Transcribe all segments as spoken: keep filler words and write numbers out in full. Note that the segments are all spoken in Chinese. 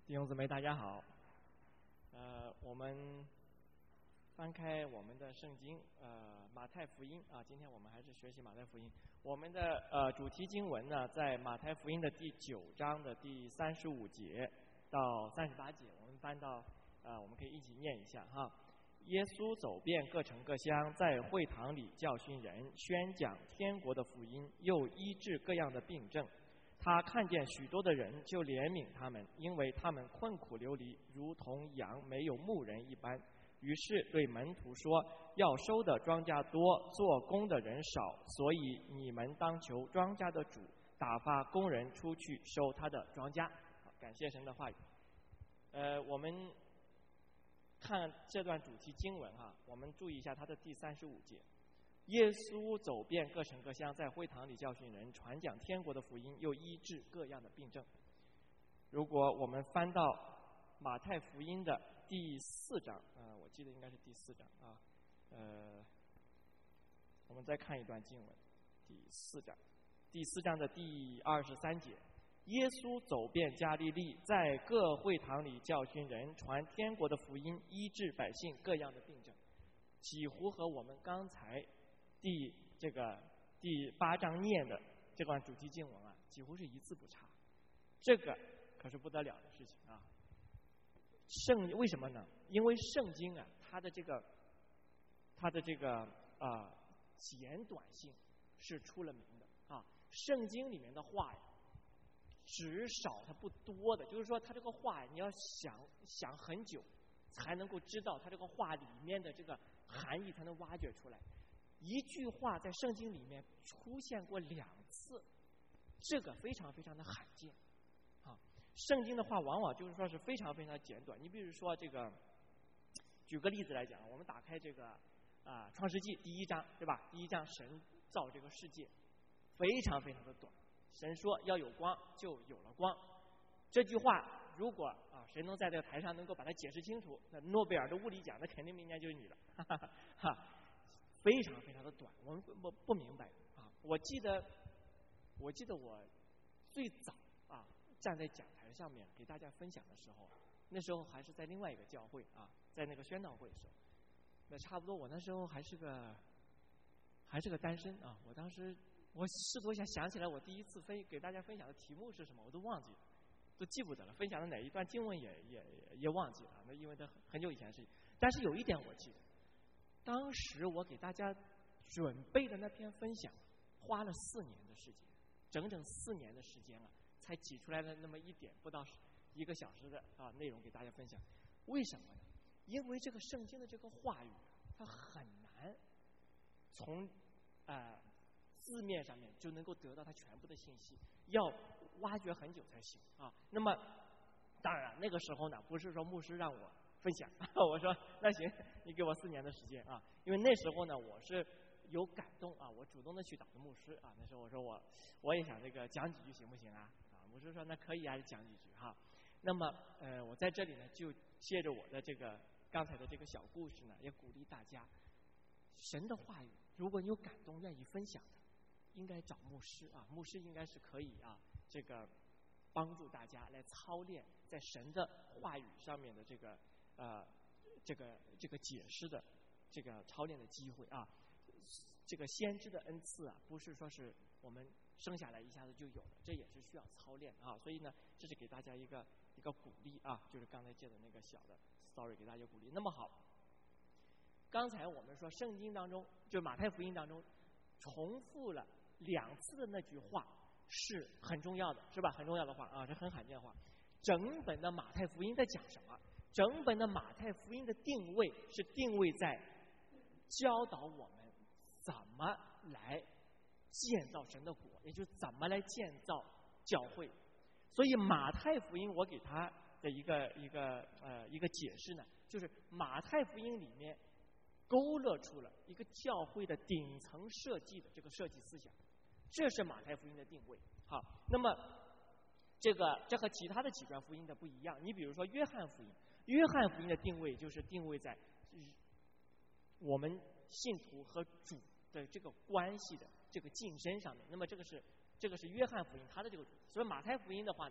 弟兄姊妹，大家好。呃，我们翻开我们的圣经，呃，马太福音啊，今天我们还是学习马太福音。我们的呃主题经文呢，在马太福音的第九章的第三十五节到三十八节，我们翻到呃，我们可以一起念一下哈。耶稣走遍各城各乡，在会堂里教训人，宣讲天国的福音，又医治各样的病症。他看见许多的人，就怜悯他们，因为他们困苦流离，如同羊没有牧人一般。于是对门徒说：要收的庄稼多，做工的人少，所以你们当求庄稼的主打发工人出去收他的庄稼。好，感谢神的话语。呃，我们看这段主题经文哈，我们注意一下它的第三十五节。耶稣走遍各城各乡，在会堂里教训人，传讲天国的福音，又医治各样的病症。如果我们翻到马太福音的第四章，呃，我记得应该是第四章啊，呃，我们再看一段经文，第四章，第四章的第二十三节，耶稣走遍加利利，在各会堂里教训人，传天国的福音，医治百姓各样的病症，几乎和我们刚才第这个第八章念的这段主题经文啊，几乎是一字不差。这个可是不得了的事情啊！圣为什么呢？因为圣经啊，它的这个它的这个啊、呃、简短性是出了名的啊。圣经里面的话呀，只少它不多的，就是说它这个话你要想想很久，才能够知道它这个话里面的这个含义，才能挖掘出来。一句话在圣经里面出现过两次，这个非常非常的罕见啊。圣经的话往往就是说是非常非常简短。你比如说这个，举个例子来讲，我们打开这个啊创世纪第一章，对吧？第一章神造这个世界，非常非常的短。神说要有光，就有了光。这句话如果啊谁能在这个台上能够把它解释清楚，那诺贝尔的物理奖那肯定明年就是你了，哈哈哈哈。非常非常的短，我们不不明白啊！我记得，我记得我最早啊站在讲台上面给大家分享的时候，那时候还是在另外一个教会啊，在那个宣道会的时候，那差不多我那时候还是个还是个单身啊。我当时我试图想想起来，我第一次分给大家分享的题目是什么，我都忘记了，都记不得了。分享的哪一段经文也也也忘记了，那因为它很久以前的事情。但是有一点我记得。当时我给大家准备的那篇分享，花了四年的时间，整整四年的时间啊，才挤出来了那么一点不到一个小时的啊内容给大家分享。为什么呢？因为这个圣经的这个话语，它很难从呃字面上面就能够得到它全部的信息，要挖掘很久才行啊。那么当然那个时候呢，不是说牧师让我分享，我说那行，你给我四年的时间啊，因为那时候呢我是有感动啊，我主动的去找的牧师啊，那时候我说我我也想这个讲几句行不行啊？啊，牧师说那可以啊，讲几句哈。那么呃我在这里呢就借着我的这个刚才的这个小故事呢，也鼓励大家，神的话语如果你有感动愿意分享的，应该找牧师啊，牧师应该是可以啊这个帮助大家来操练在神的话语上面的这个呃，这个这个解释的这个操练的机会啊，这个先知的恩赐啊，不是说是我们生下来一下子就有了，这也是需要操练啊。所以呢，这是给大家一个一个鼓励啊，就是刚才借的那个小的 story 给大家鼓励。那么好，刚才我们说圣经当中，就马太福音当中重复了两次的那句话是很重要的，是吧？很重要的话啊，这很罕见的话。整本的马太福音在讲什么？整本的马太福音的定位是定位在教导我们怎么来建造神的国，也就是怎么来建造教会。所以马太福音我给他的一个一个呃一个解释呢，就是马太福音里面勾勒出了一个教会的顶层设计的这个设计思想，这是马太福音的定位。好，那么这个这和其他的几段福音的不一样。你比如说约翰福音，约翰福音的定位就是定位在我们信徒和主的这个关系的这个晋升上面。那么这个是这个是约翰福音它的这个主题。所以马太福音的话呢，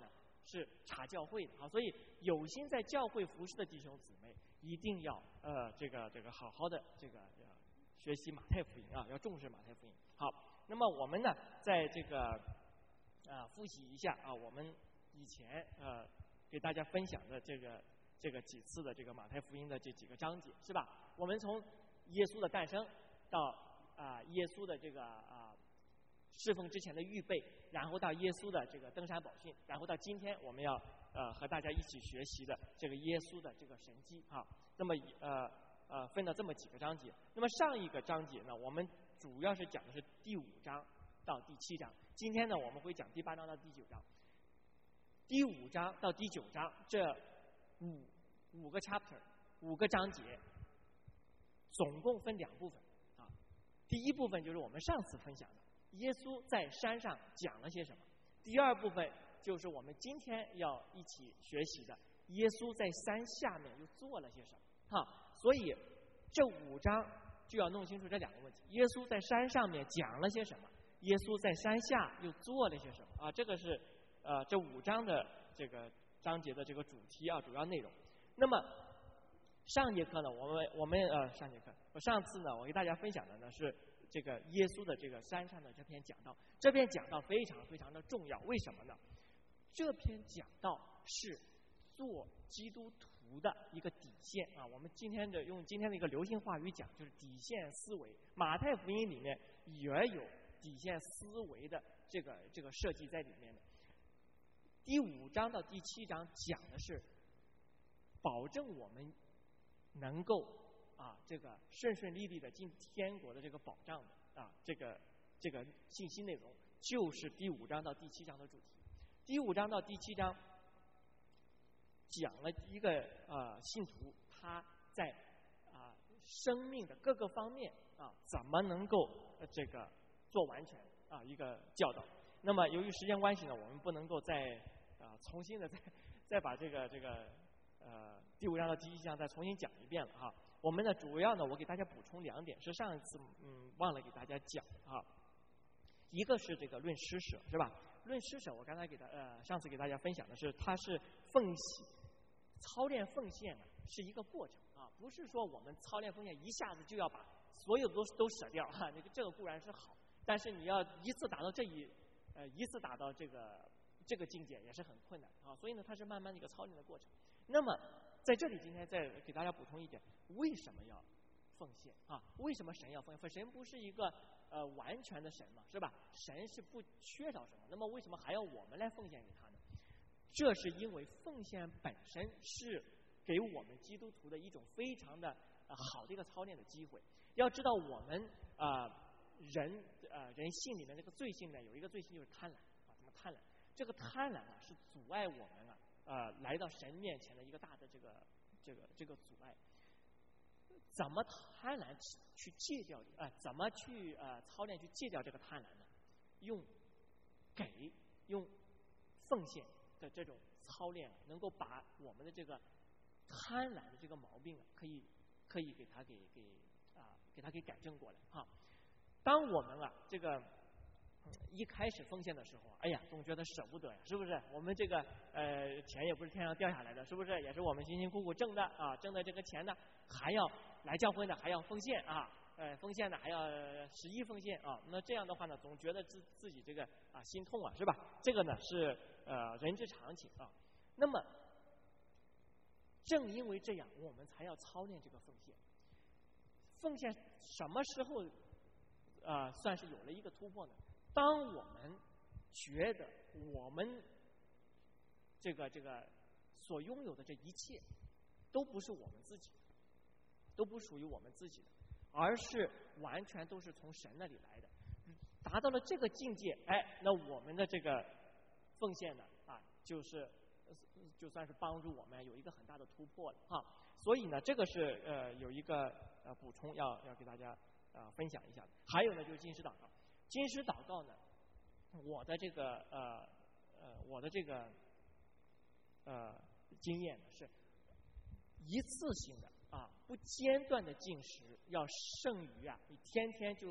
是查教会的啊，所以有心在教会服侍的弟兄姊妹一定要呃这个这个好好的这个呃学习马太福音啊，要重视马太福音。好，那么我们呢在这个啊复习一下啊我们以前呃给大家分享的这个这个几次的这个马太福音的这几个章节是吧？我们从耶稣的诞生到啊、呃、耶稣的这个啊。呃侍奉之前的预备，然后到耶稣的这个登山宝训，然后到今天我们要呃和大家一起学习的这个耶稣的这个神迹啊。那么呃呃分了这么几个章节。那么上一个章节呢，我们主要是讲的是第五章到第七章。今天呢，我们会讲第八章到第九章。第五章到第九章这五五个 chapter 五个章节，总共分两部分啊。第一部分就是我们上次分享的。耶稣在山上讲了些什么？第二部分就是我们今天要一起学习的，耶稣在山下面又做了些什么？哈，所以这五章就要弄清楚这两个问题：耶稣在山上面讲了些什么？耶稣在山下又做了些什么？啊，这个是呃这五章的这个章节的这个主题啊，主要内容。那么上节课呢，我们我们呃上节课，我上次呢，我给大家分享的呢是。这个耶稣的这个山上的这篇讲道，这篇讲道非常非常的重要，为什么呢？这篇讲道是做基督徒的一个底线啊。我们今天的用今天的一个流行话语讲，就是底线思维。马太福音里面也有底线思维的这个这个设计在里面的。第五章到第七章讲的是保证我们能够。啊，这个顺顺利利的进天国的这个保障的啊，这个这个信息内容就是第五章到第七章的主题。第五章到第七章讲了一个呃信徒他在啊生命的各个方面啊怎么能够呃这个做完全啊一个教导。那么由于时间关系呢，我们不能够再啊重新的再再把这个这个呃第五章到第七章再重新讲一遍了哈。我们呢，主要呢，我给大家补充两点，是上一次嗯忘了给大家讲啊。一个是这个论施舍，是吧？论施舍，我刚才给大呃上次给大家分享的是，它是奉献操练奉献呢是一个过程啊，不是说我们操练奉献一下子就要把所有都都舍掉哈、啊，那个这个固然是好，但是你要一次达到这一呃一次达到这个这个境界也是很困难啊，所以呢，它是慢慢的一个操练的过程。那么在这里今天再给大家补充一点，为什么要奉献啊？为什么神要奉献？神不是一个呃完全的神嘛，是吧？神是不缺少什么，那么为什么还要我们来奉献给他呢？这是因为奉献本身是给我们基督徒的一种非常的、呃、好的一个操练的机会。要知道我们啊、呃、人呃人性里面这个罪性呢，有一个罪性就是贪婪啊，怎么贪婪？这个贪婪啊是阻碍我们啊呃来到神面前的一个大的这个这个这个阻碍。怎么贪婪去戒掉啊、呃？怎么去呃操练去戒掉这个贪婪呢？用给用奉献的这种操练，能够把我们的这个贪婪的这个毛病啊，可以可以给它给给啊、呃、给它给改正过来哈。当我们啊这个、嗯、一开始奉献的时候，哎呀，总觉得舍不得呀，是不是？我们这个呃钱也不是天上掉下来的，是不是？也是我们辛辛苦苦挣的啊，挣的这个钱呢，还要来教会呢，还要奉献啊。呃，奉献呢还要十一奉献啊，那这样的话呢，总觉得自自己这个啊心痛啊，是吧？这个呢是呃人之常情啊。那么正因为这样，我们才要操练这个奉献。奉献什么时候呃算是有了一个突破呢？当我们觉得我们这个这个所拥有的这一切都不是我们自己的，都不属于我们自己的。而是完全都是从神那里来的，达到了这个境界，哎，那我们的这个奉献呢，啊，就是就算是帮助我们有一个很大的突破了哈。所以呢，这个是呃有一个呃补充要要给大家呃分享一下。还有呢，就是禁食祷告。禁食祷告呢，我的这个呃呃我的这个呃经验呢是一次性的。啊，不间断的进食要胜于啊，你天天就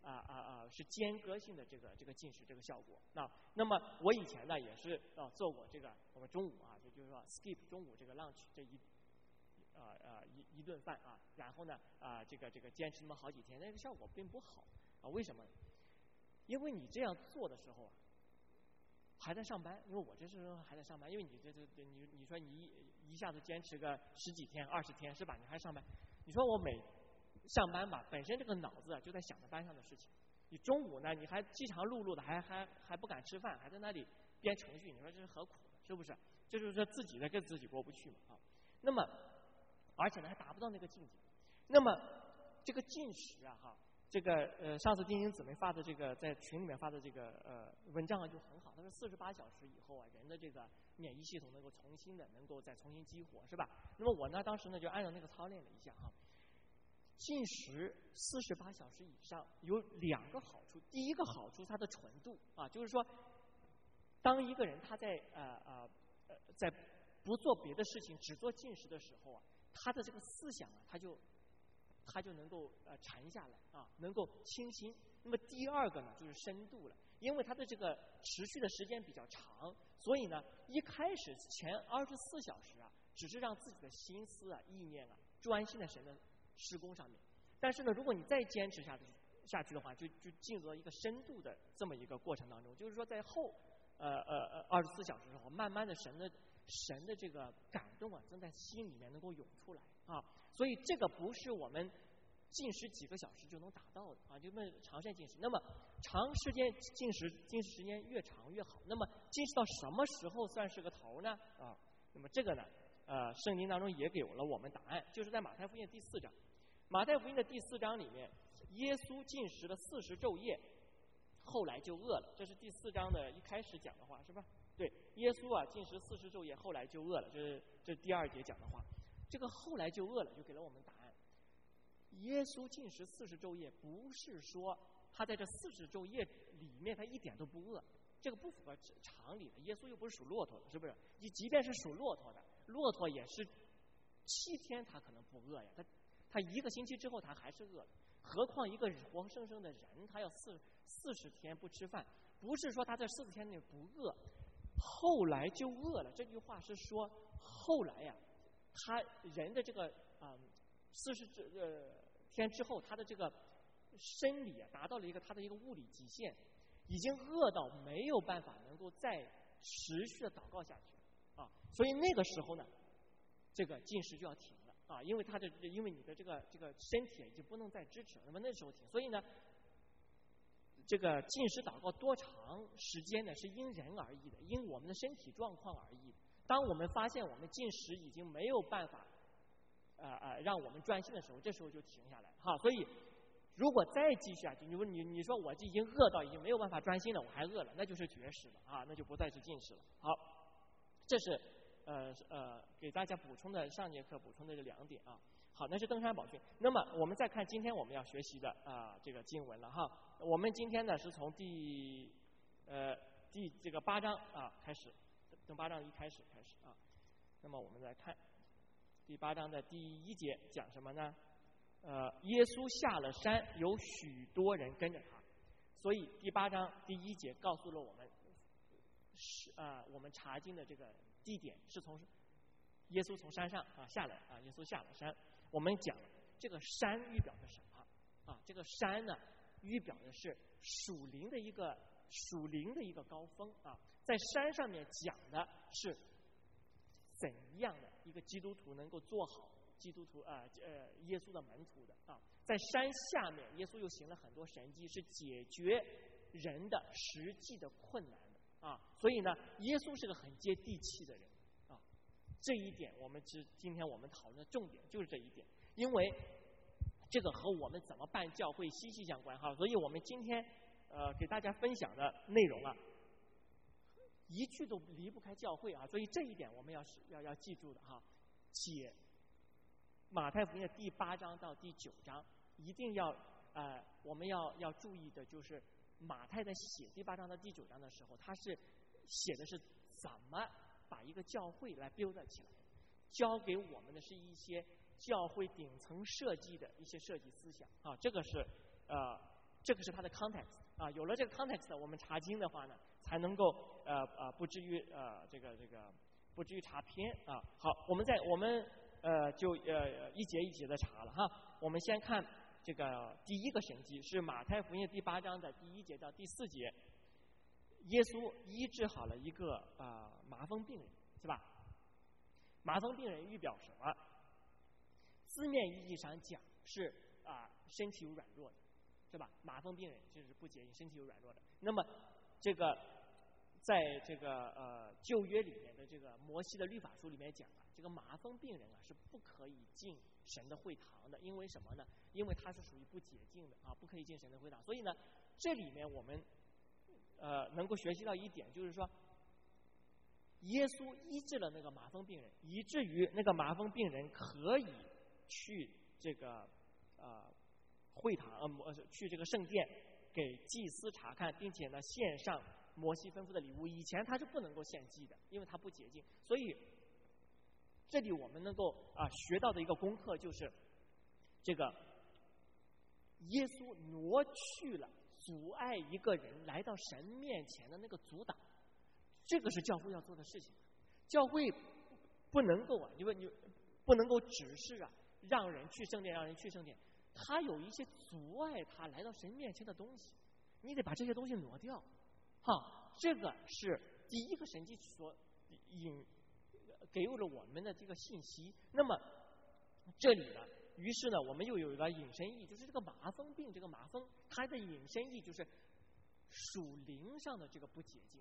啊啊啊是间隔性的这个这个进食这个效果。那那么我以前呢也是啊做过这个我们中午啊就就是说 skip 中午这个 lunch 这一呃呃一一顿饭啊，然后呢啊这个这个坚持那么好几天，那个效果并不好啊。为什么？因为你这样做的时候啊，还在上班，因为我这时候还在上班，因为你这这这你你说你一一下子坚持个十几天、二十天是吧？你还上班，你说我每上班吧，本身这个脑子啊就在想着班上的事情，你中午呢你还饥肠辘辘的，还还还不敢吃饭，还在那里编程序，你说这是何苦呢？是不是？这就是说自己的跟自己过不去嘛啊。那么而且呢还达不到那个境界。那么这个进食啊哈。这个呃，上次丁丁姊妹发的这个在群里面发的这个呃文章啊就很好，他说四十八小时以后啊，人的这个免疫系统能够重新的能够再重新激活，是吧？那么我呢当时呢就按照那个操练了一下哈。进食四十八小时以上有两个好处，第一个好处它的纯度啊，就是说，当一个人他在呃呃呃在不做别的事情，只做进食的时候啊，他的这个思想啊，他就。它就能够呃沉下来啊，能够清新。那么第二个呢，就是深度了，因为它的这个持续的时间比较长，所以呢，一开始前二十四小时啊，只是让自己的心思啊、意念啊专心在神的施工上面。但是呢，如果你再坚持下去下去的话，就就进入了一个深度的这么一个过程当中，就是说在后呃呃呃二十四小时之后，慢慢的神的神的这个感动啊，正在心里面能够涌出来啊。所以这个不是我们进食几个小时就能达到的啊，就那长时间进食。那么长时间进食，进食时间越长越好。那么进食到什么时候算是个头呢？啊，那么这个呢，呃，圣经当中也给了我们答案，就是在马太福音第四章。马太福音的第四章里面，耶稣进食了四十昼夜，后来就饿了。这是第四章的一开始讲的话，是吧？对，耶稣啊进食四十昼夜，后来就饿了，这是这是第二节讲的话。这个后来就饿了，就给了我们答案。耶稣进食四十昼夜，不是说他在这四十昼夜里面他一点都不饿，这个不符合常理的。耶稣又不是属骆驼的，是不是？你即便是属骆驼的，骆驼也是七天他可能不饿呀，他他一个星期之后他还是饿的，何况一个活生生的人，他要四四十天不吃饭，不是说他在四十天内不饿，后来就饿了。这句话是说后来呀。他人的这个啊四十呃天之后，他的这个生理啊达到了一个他的一个物理极限，已经饿到没有办法能够再持续的祷告下去啊，所以那个时候呢，这个进食就要停了啊，因为他的因为你的这个这个身体已经不能再支持了，那么那时候停，所以呢，这个进食祷告多长时间呢？是因人而异的，因我们的身体状况而异的。当我们发现我们进食已经没有办法，呃呃，让我们专心的时候，这时候就停下来哈。所以，如果再继续下去，你你你说我已经饿到已经没有办法专心了，我还饿了，那就是绝食了啊，那就不再是进食了。好，这是呃呃给大家补充的上节课补充的这两点啊。好，那是登山宝训。那么我们再看今天我们要学习的啊、呃、这个经文了哈。我们今天呢是从第呃第这个八章啊开始。从八章一开始开始啊，那么我们再看第八章的第一节讲什么呢？呃，耶稣下了山，有许多人跟着他，所以第八章第一节告诉了我们，是啊、呃，我们查经的这个地点是从耶稣从山上啊下来啊，耶稣下了山。我们讲这个山预表的什么啊？这个山呢，预表的是属灵的一个属灵的一个高峰啊。在山上面讲的是怎样的一个基督徒能够做好基督徒啊 呃, 呃耶稣的门徒的啊？在山下面，耶稣又行了很多神迹，是解决人的实际的困难的啊。所以呢，耶稣是个很接地气的人啊。这一点，我们只今天我们讨论的重点就是这一点，因为这个和我们怎么办教会息息相关哈。所以我们今天呃给大家分享的内容啊。一句都离不开教会啊，所以这一点我们要要要记住的哈。解马太福音的第八章到第九章，一定要呃，我们要要注意的就是马太在写第八章到第九章的时候，他是写的是怎么把一个教会来 build 起来，教给我们的是一些教会顶层设计的一些设计思想啊，这个是呃这个是它的 context 啊，有了这个 context， 我们查经的话呢，才能够呃呃不至于呃这个这个不至于查偏啊。好，我们在我们呃就呃一节一节的查了哈。我们先看这个第一个神迹，是马太福音第八章的第一节到第四节，耶稣医治好了一个啊、呃、麻风病人，是吧？麻风病人预表什么？字面意义上讲是啊、呃、身体有软弱的，是吧？麻风病人就是不洁净，身体有软弱的。那么这个在这个呃旧约里面的这个摩西的律法书里面讲啊，这个麻风病人啊是不可以进神的会堂的，因为什么呢？因为他是属于不洁净的啊，不可以进神的会堂。所以呢，这里面我们呃能够学习到一点，就是说，耶稣医治了那个麻风病人，以至于那个麻风病人可以去这个呃会堂呃去这个圣殿给祭司查看，并且呢献上摩西吩咐的礼物。以前他是不能够献祭的，因为他不洁净。所以这里我们能够啊、呃、学到的一个功课就是，这个耶稣挪去了阻碍一个人来到神面前的那个阻挡。这个是教会要做的事情。教会不能够啊，因为你不能够指示啊，让人去圣殿，让人去圣殿。他有一些阻碍他来到神面前的东西，你得把这些东西挪掉。哈，这个是第一个神迹所引给予了我们的这个信息。那么这里呢，于是呢，我们又有一个引申义，就是这个麻风病，这个麻风它的引申义就是属灵上的这个不洁净。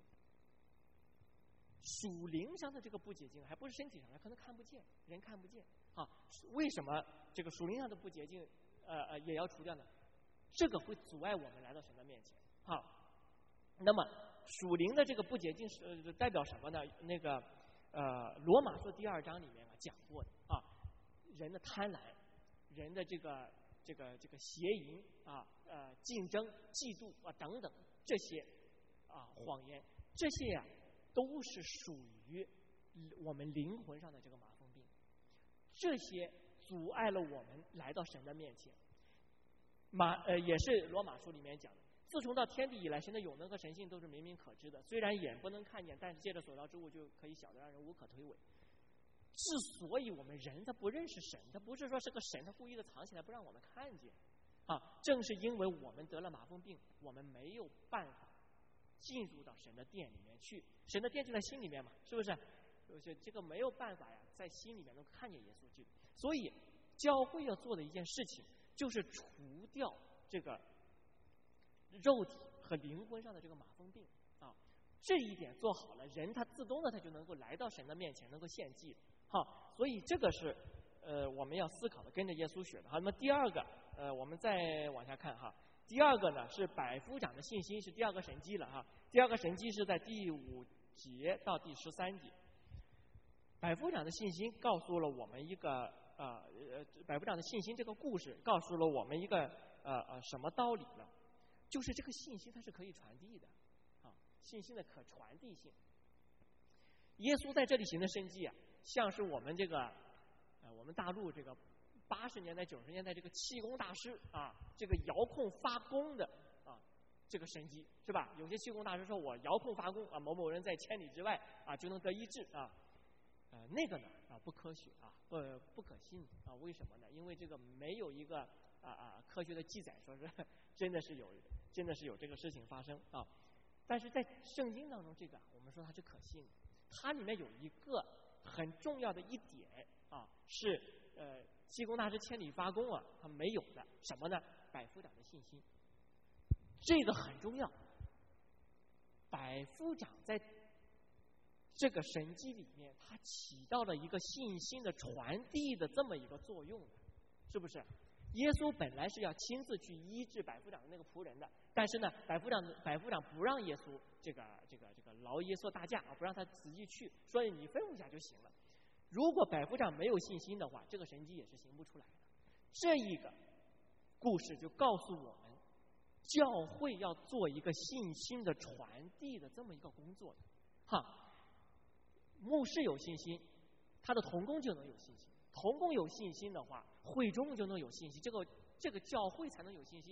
属灵上的这个不洁净，还不是身体上的，可能看不见，人看不见啊。为什么这个属灵上的不洁净，呃呃也要除掉呢？这个会阻碍我们来到神的面前。好，那么属灵的这个不洁净是、呃、代表什么呢？那个呃罗马书第二章里面啊讲过的啊，人的贪婪，人的这个这个这个邪淫啊，呃竞争、嫉妒啊等等这些啊谎言，这些呀、啊。都是属于我们灵魂上的这个麻风病，这些阻碍了我们来到神的面前。马呃也是罗马书里面讲的，自从到天地以来，神的永能和神性都是明明可知的，虽然眼不能看见，但是借着所造之物就可以晓得，让人无可推诿。之所以我们人他不认识神，他不是说是个神他故意的藏起来不让我们看见啊，正是因为我们得了麻风病，我们没有办法进入到神的殿里面去，神的殿就在心里面嘛，是不是？就是这个没有办法呀，在心里面能看见耶稣基督。所以教会要做的一件事情，就是除掉这个肉体和灵魂上的这个麻风病啊。这一点做好了，人他自动的他就能够来到神的面前，能够献祭。好，所以这个是呃我们要思考的，跟着耶稣学的。好，那么第二个呃，我们再往下看哈。第二个呢是百夫长的信心，是第二个神迹了哈。第二个神迹是在第五节到第十三节。百夫长的信心告诉了我们一个呃呃，百夫长的信心这个故事告诉了我们一个呃呃什么道理呢？就是这个信心它是可以传递的啊，信心的可传递性。耶稣在这里行的神迹啊，像是我们这个呃我们大陆这个。八十年代、九十年代，这个气功大师啊，这个遥控发功的啊，这个神迹是吧？有些气功大师说我遥控发功啊，某某人在千里之外啊就能得医治啊，呃，那个呢啊不科学啊，不不可信啊。为什么呢？因为这个没有一个啊啊科学的记载说是真的是有真的是有这个事情发生啊。但是在圣经当中，这个我们说它是可信的，它里面有一个很重要的一点啊，是呃。气功大师千里发功啊，他没有的什么呢？百夫长的信心，这个很重要。百夫长在这个神迹里面，他起到了一个信心的传递的这么一个作用的，是不是？耶稣本来是要亲自去医治百夫长的那个仆人的，但是呢，百夫长百夫长不让耶稣这个这个这个劳耶稣大驾啊，不让他自己去，所以你吩咐一下就行了。如果百夫长没有信心的话，这个神迹也是行不出来的。这一个故事就告诉我们，教会要做一个信心的传递的这么一个工作的。哈，牧师有信心，他的同工就能有信心；同工有信心的话，会众就能有信心。这个这个教会才能有信心。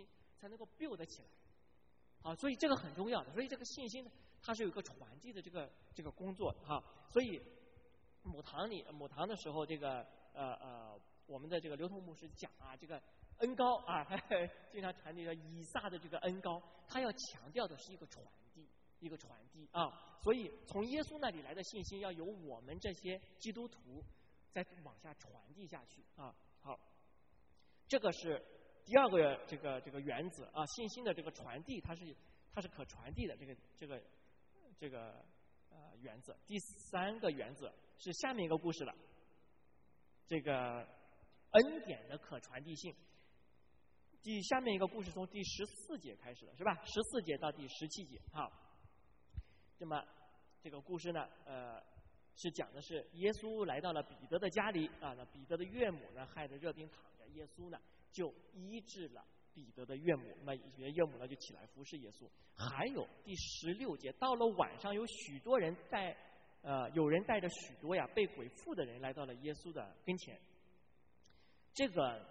才能够 build 起来。啊，所以这个很重要的。所以这个信心呢，它是有一个传递的这个这个工作哈、啊。所以母堂里母堂的时候，这个呃呃，我们的这个刘同牧师讲啊，这个恩膏啊，经常传递着以撒的这个恩膏，他要强调的是一个传递，一个传递啊。所以从耶稣那里来的信心，要由我们这些基督徒再往下传递下去啊。好，这个是第二个这个这个原则啊，信心的这个传递，它是它是可传递的这个这个这个呃原则。第三个原则是下面一个故事了，这个恩典的可传递性。第下面一个故事从第十四节开始的是吧？十四节到第十七节。好，那么这个故事呢，呃，是讲的是耶稣来到了彼得的家里啊，那彼得的岳母呢害得热病躺着，耶稣呢就医治了彼得的岳母，那岳母呢就起来服侍耶稣。还有第十六节，到了晚上，有许多人带呃，有人带着许多呀被鬼附的人来到了耶稣的跟前。这个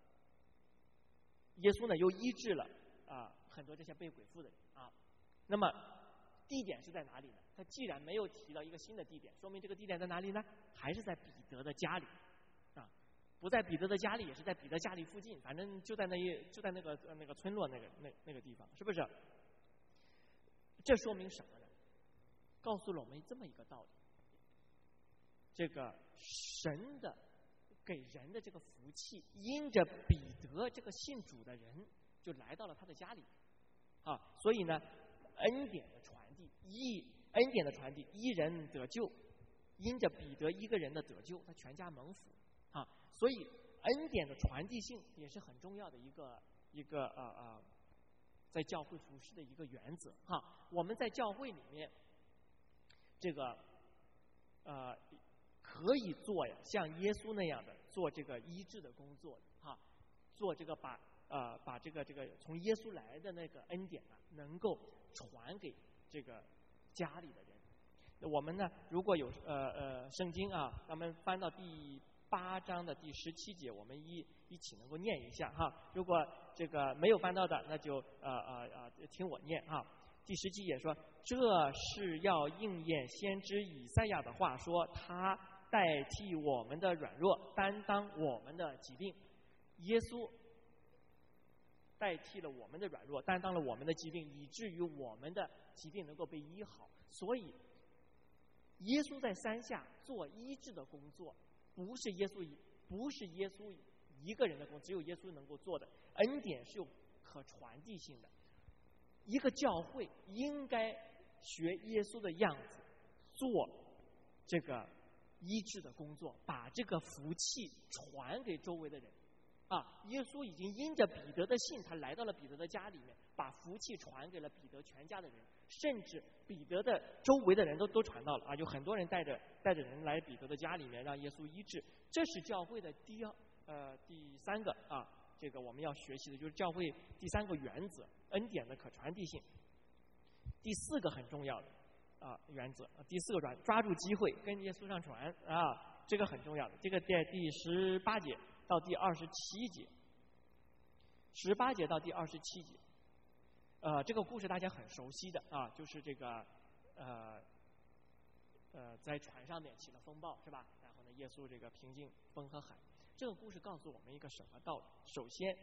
耶稣呢又医治了啊、呃、很多这些被鬼附的人啊。那么地点是在哪里呢？他既然没有提到一个新的地点，说明这个地点在哪里呢？还是在彼得的家里啊。不在彼得的家里，也是在彼得家里附近，反正就在那一就在那个那个村落那个那那个地方，是不是？这说明什么呢？告诉了我们这么一个道理：这个神的给人的这个福气，因着彼得这个信主的人，就来到了他的家里啊。所以呢，恩典的传递，一恩典的传递，一人得救，因着彼得一个人的得救，他全家蒙福啊。所以恩典的传递性也是很重要的一个一个呃呃，在教会服事的一个原则哈、啊。我们在教会里面，这个呃可以做呀，像耶稣那样的做这个医治的工作哈、啊，做这个把呃把这个这个从耶稣来的那个恩典啊，能够传给这个家里的人。我们呢，如果有呃呃圣经啊，咱们翻到第八章的第十七节，我们一一起能够念一下哈。如果这个没有翻到的，那就呃呃呃听我念哈。第十七节说，这是要应验先知以赛亚的话说，他代替我们的软弱，担当我们的疾病。耶稣代替了我们的软弱，担当了我们的疾病，以至于我们的疾病能够被医好。所以耶稣在山下做医治的工作，不是耶稣不是耶稣一个人的工作，只有耶稣能够做的。恩典是有可传递性的，一个教会应该学耶稣的样子，做这个医治的工作，把这个福气传给周围的人啊。耶稣已经因着彼得的信，他来到了彼得的家里面，把福气传给了彼得全家的人，甚至彼得的周围的人都都传到了啊，有很多人带着带着人来彼得的家里面，让耶稣医治。这是教会的第二呃第三个啊，这个我们要学习的就是教会第三个原则，恩典的可传递性。第四个很重要的啊原则，第四个抓抓住机会跟耶稣上传啊，这个很重要的。这个在第十八节到第二十七节，十八节到第二十七节。呃，这个故事大家很熟悉的啊，就是这个呃呃，在船上面起了风暴，是吧？然后呢，耶稣这个平静风和海。这个故事告诉我们一个什么道理？首先，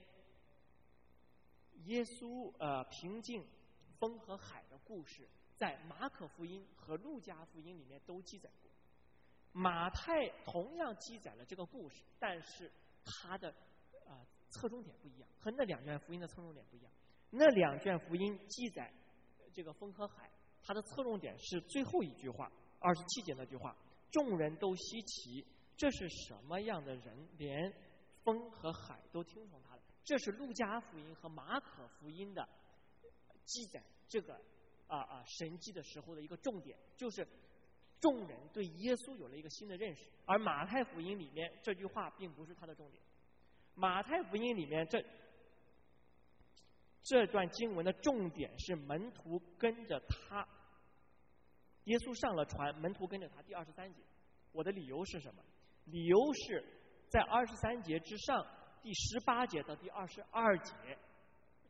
耶稣呃平静风和海的故事，在马可福音和路加福音里面都记载过。马太同样记载了这个故事，但是它的呃侧重点不一样，和那两卷福音的侧重点不一样。那两卷福音记载这个风和海，它的侧重点是最后一句话，二十七节那句话：众人都稀奇，这是什么样的人，连风和海都听从他的。这是路加福音和马可福音的记载这个啊啊神迹的时候的一个重点，就是众人对耶稣有了一个新的认识。而马太福音里面这句话并不是他的重点，马太福音里面这这段经文的重点是门徒跟着他，耶稣上了船，门徒跟着他。第二十三节，我的理由是什么？理由是在二十三节之上，第十八节到第二十二节，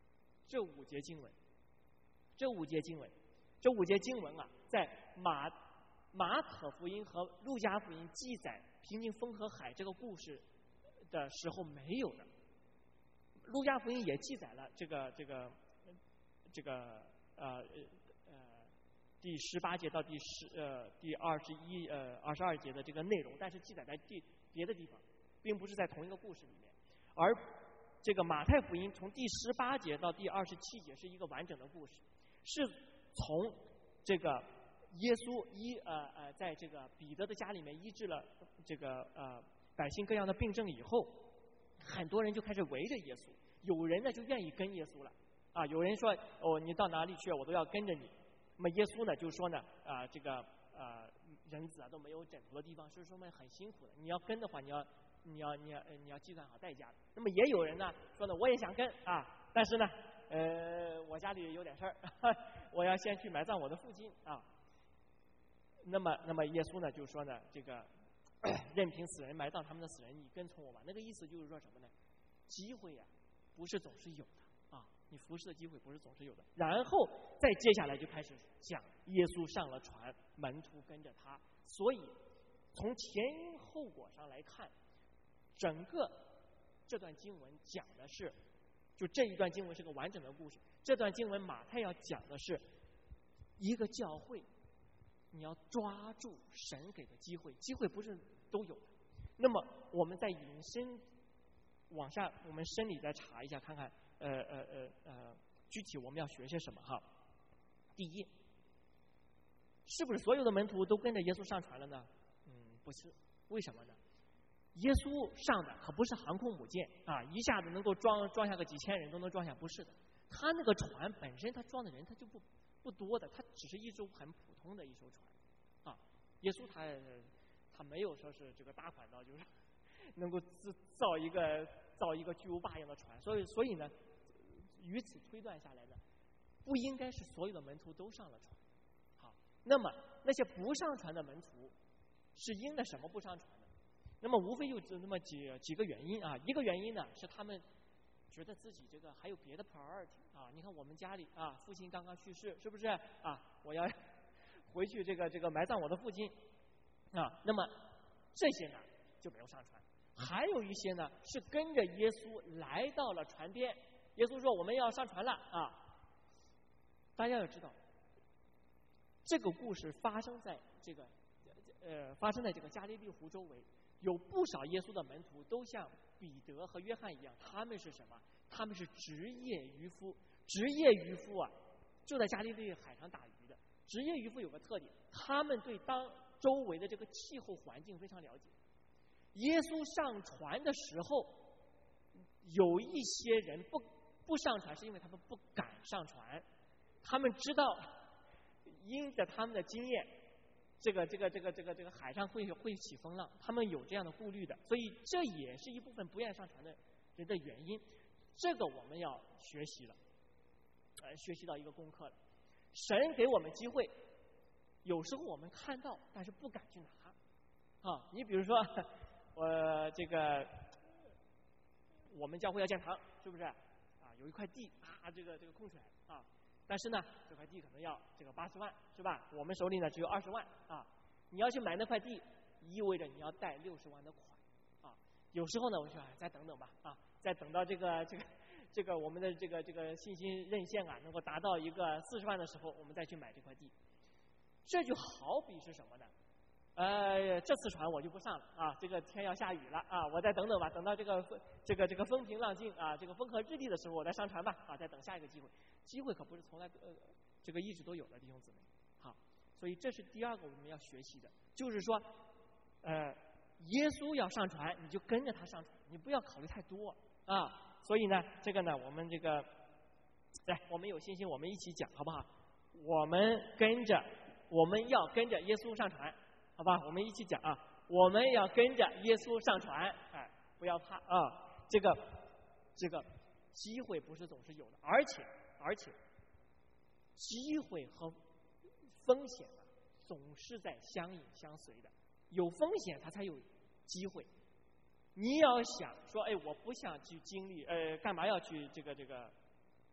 这五节经文，这五节经文，这五节经文啊，在马马可福音和路加福音记载平静风和海这个故事的时候没有的。路加福音也记载了这个这个这个呃呃第十八节到第十呃第二十一呃二十二节的这个内容，但是记载在第别的地方，并不是在同一个故事里面。而这个马太福音从第十八节到第二十七节是一个完整的故事，是从这个耶稣医呃呃在这个彼得的家里面医治了这个呃百姓各样的病症以后，很多人就开始围着耶稣，有人呢就愿意跟耶稣了啊，有人说哦你到哪里去我都要跟着你。那么耶稣呢就说呢啊这个呃人子啊都没有枕头的地方，所以说呢很辛苦的，你要跟的话你要你要你要你要计算好代价的。那么也有人呢说呢我也想跟啊，但是呢呃我家里有点事儿，我要先去埋葬我的父亲啊。那么那么耶稣呢就说呢这个任凭死人埋葬他们的死人，你跟从我吧。那个意思就是说什么呢？机会呀、啊、不是总是有的啊，你服侍的机会不是总是有的。然后再接下来就开始讲耶稣上了船，门徒跟着他。所以从前因后果上来看，整个这段经文讲的是，就这一段经文是个完整的故事。这段经文马太要讲的是一个教会，你要抓住神给的机会，机会不是都有的。那么我们在引申往下，我们深里再查一下，看看呃呃呃呃，具体我们要学些什么哈。第一，是不是所有的门徒都跟着耶稣上船了呢？嗯，不是。为什么呢？耶稣上的可不是航空母舰啊，一下子能够装装下个几千人都能装下，不是的。他那个船本身，他装的人他就不不多的，他只是一艘很普通的一艘船啊。耶稣他他没有说是这个大款到就是能够制造一个造一个巨无霸一样的船，所以所以呢，于此推断下来呢，不应该是所有的门徒都上了船。好，那么那些不上船的门徒是因了什么不上船呢？那么无非有那么几几个原因啊。一个原因呢是他们觉得自己这个还有别的 priority 啊。你看我们家里啊，父亲刚刚去世，是不是啊？我要回去这个这个埋葬我的父亲啊。那么这些呢就没有上船。还有一些呢是跟着耶稣来到了船边，耶稣说我们要上船了啊。大家要知道，这个故事发生在这个呃发生在这个加利利湖周围，有不少耶稣的门徒都像彼得和约翰一样，他们是什么？他们是职业渔夫。职业渔夫啊，就在加利利海上打鱼的。职业渔夫有个特点，他们对当周围的这个气候环境非常了解。耶稣上船的时候，有一些人不不上船，是因为他们不敢上船，他们知道因着他们的经验，这个这个这个这个这个海上会会起风浪，他们有这样的顾虑的，所以这也是一部分不愿上船的人的原因。这个我们要学习了，呃，学习到一个功课了。神给我们机会，有时候我们看到，但是不敢去拿啊。你比如说，我这个我们教会要建堂，是不是啊？有一块地啊，这个这个空出来啊。但是呢，这块地可能要这个八十万，是吧？我们手里呢只有二十万啊。你要去买那块地，意味着你要贷六十万的款啊。有时候呢，我说哎，再等等吧啊，再等到这个这个这个我们的这个这个信心韧性啊，能够达到一个四十万的时候，我们再去买这块地。这就好比是什么呢？呃，这次船我就不上了啊，这个天要下雨了啊，我再等等吧，等到这个这个这个风平浪静啊，这个风和日丽的时候，我再上船吧啊，再等下一个机会。机会可不是从来呃这个一直都有的，弟兄姊妹。好，所以这是第二个我们要学习的，就是说，呃，耶稣要上船，你就跟着他上船，你不要考虑太多啊。所以呢，这个呢，我们这个，来，我们有信心，我们一起讲好不好？我们跟着，我们要跟着耶稣上船。好吧，我们一起讲啊！我们要跟着耶稣上船，哎，不要怕啊！这个这个机会不是总是有的，而且而且机会和风险啊，总是在相引相随的。有风险，它才有机会。你要想说，哎，我不想去经历，呃，干嘛要去这个这个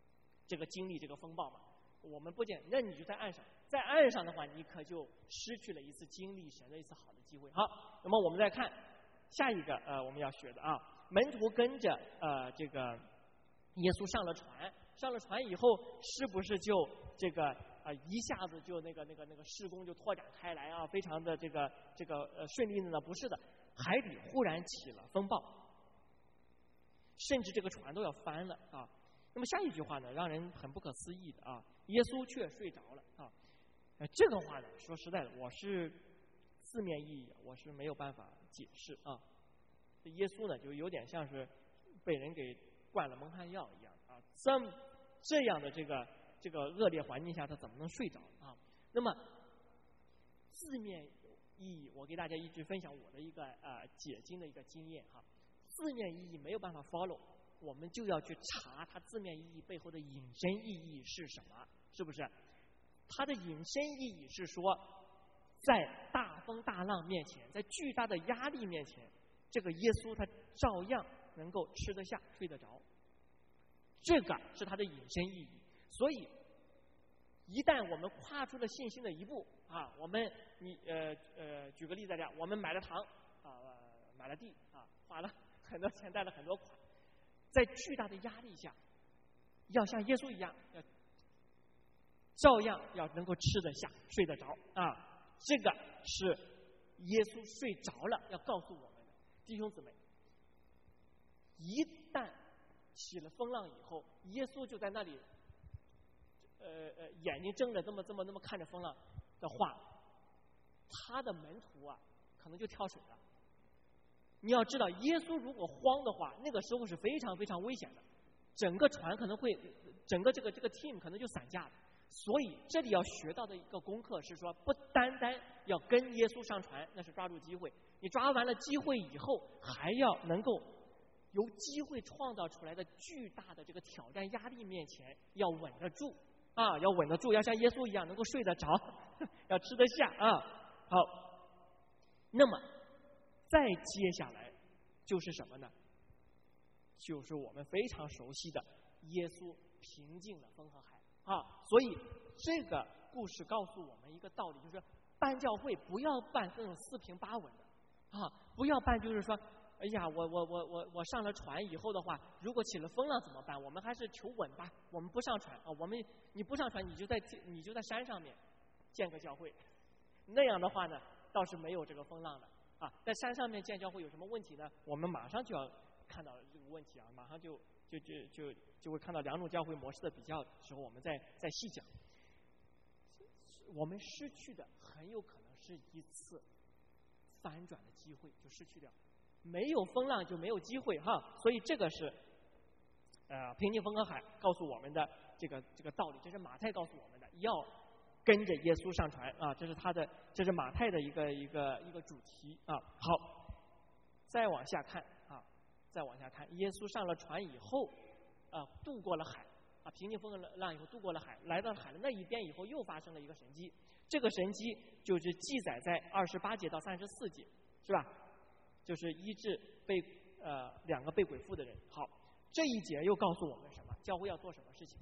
这个经历这个风暴嘛。我们不见，那你就在岸上，在岸上的话，你可就失去了一次经历神的一次好的机会。好，那么我们再看下一个呃我们要学的啊，门徒跟着呃这个耶稣上了船，上了船以后，是不是就这个啊、呃、一下子就那个那个那个事工就拓展开来啊，非常的这个这个呃顺利的呢？不是的，海里忽然起了风暴，甚至这个船都要翻了啊。那么下一句话呢，让人很不可思议的啊，耶稣却睡着了啊。呃，这个话呢，说实在的，我是字面意义，我是没有办法解释啊。这耶稣呢，就有点像是被人给灌了蒙汗药一样啊，这么这样的这个这个恶劣环境下，他怎么能睡着啊？那么字面意义，我给大家一直分享我的一个呃解经的一个经验哈。字面意义没有办法 follow。我们就要去查它字面意义背后的引申意义是什么，是不是？它的引申意义是说，在大风大浪面前，在巨大的压力面前，这个耶稣他照样能够吃得下、睡得着。这个是它的引申意义。所以，一旦我们跨出了信心的一步啊，我们你呃呃，举个例子来讲，我们买了糖啊、呃，买了地啊，花了很多钱，贷了很多款。在巨大的压力下，要像耶稣一样，要照样要能够吃得下、睡得着啊！这个是耶稣睡着了要告诉我们的弟兄姊妹。一旦起了风浪以后，耶稣就在那里，呃呃，眼睛睁着，这么这么那么看着风浪的话，他的门徒啊，可能就跳水了。你要知道，耶稣如果慌的话，那个时候是非常非常危险的，整个船可能会，整个这个这个 team 可能就散架了。所以这里要学到的一个功课是说，不单单要跟耶稣上船，那是抓住机会，你抓完了机会以后，还要能够由机会创造出来的巨大的这个挑战压力面前，要稳得住啊，要稳得住，要像耶稣一样能够睡得着，要吃得下啊。好，那么。再接下来就是什么呢？就是我们非常熟悉的耶稣平静了风和海啊！所以这个故事告诉我们一个道理，就是办教会不要办这种四平八稳的啊，不要办就是说，哎呀，我我我我我上了船以后的话，如果起了风浪怎么办？我们还是求稳吧，我们不上船啊，我们你不上船，你就在你就在山上面建个教会，那样的话呢，倒是没有这个风浪的。啊，在山上面建教会有什么问题呢？我们马上就要看到这个问题啊，马上就就就就就会看到两种教会模式的比较的时候，我们再再细讲。我们失去的很有可能是一次翻转的机会，就失去掉。没有风浪就没有机会哈，所以这个是呃平静风和海告诉我们的这个这个道理，这是马太告诉我们的，要跟着耶稣上船啊，这是他的，这是马太的一个一个一个主题啊。好，再往下看啊，再往下看，耶稣上了船以后啊，渡过了海啊，平静风和浪以后渡过了海，来到海的那一边以后，又发生了一个神迹。这个神迹就是记载在二十八节到三十四节，是吧？就是医治被呃两个被鬼附的人。好，这一节又告诉我们什么？教会要做什么事情？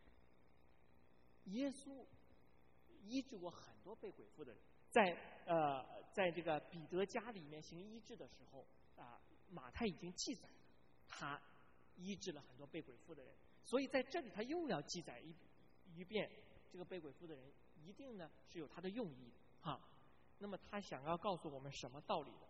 耶稣医治过很多被鬼附的人，在呃，在这个彼得家里面行医治的时候啊、呃，马太已经记载了他医治了很多被鬼附的人，所以在这里他又要记载一一遍这个被鬼附的人，一定呢是有他的用意的哈。那么他想要告诉我们什么道理呢？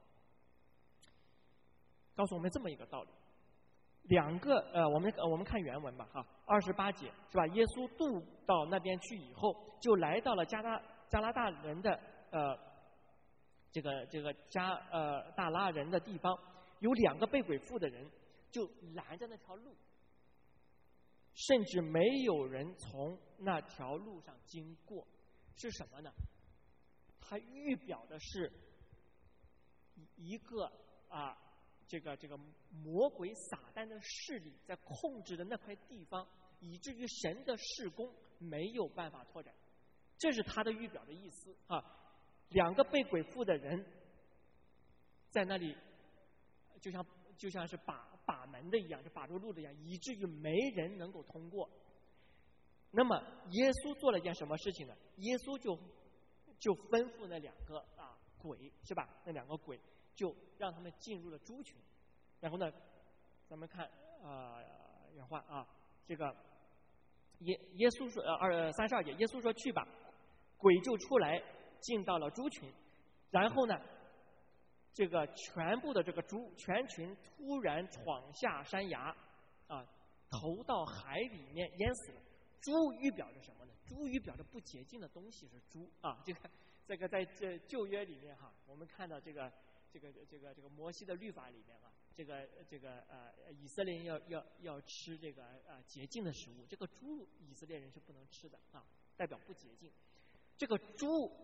告诉我们这么一个道理。两个呃，我们呃我们看原文吧哈，二十八节是吧？耶稣渡到那边去以后，就来到了加拉加拉大人的呃这个这个加呃大拉人的地方，有两个被鬼附的人就拦着那条路，甚至没有人从那条路上经过。是什么呢？它预表的是一个啊。这个这个魔鬼撒旦的势力在控制的那块地方，以至于神的事工没有办法拓展，这是他的预表的意思啊。两个被鬼附的人在那里，就像就像是把把门的一样，就把住路的一样，以至于没人能够通过。 那么耶稣做了一件什么事情呢？耶稣就就吩咐那两个啊鬼是吧？那两个鬼就让他们进入了猪群。然后呢，咱们看啊、呃、原话啊，这个耶耶稣说呃二三十二节，耶稣说去吧，鬼就出来进到了猪群，然后呢，这个全部的这个猪全群突然闯下山崖啊，投到海里面淹死了。猪预表着什么呢？猪预表着不洁净的东西是猪啊。这个这个在这旧约里面哈，我们看到这个这个这个这个摩西的律法里面啊，这个这个呃以色列人要要要吃这个呃洁净的食物，这个猪以色列人是不能吃的啊，代表不洁净。这个猪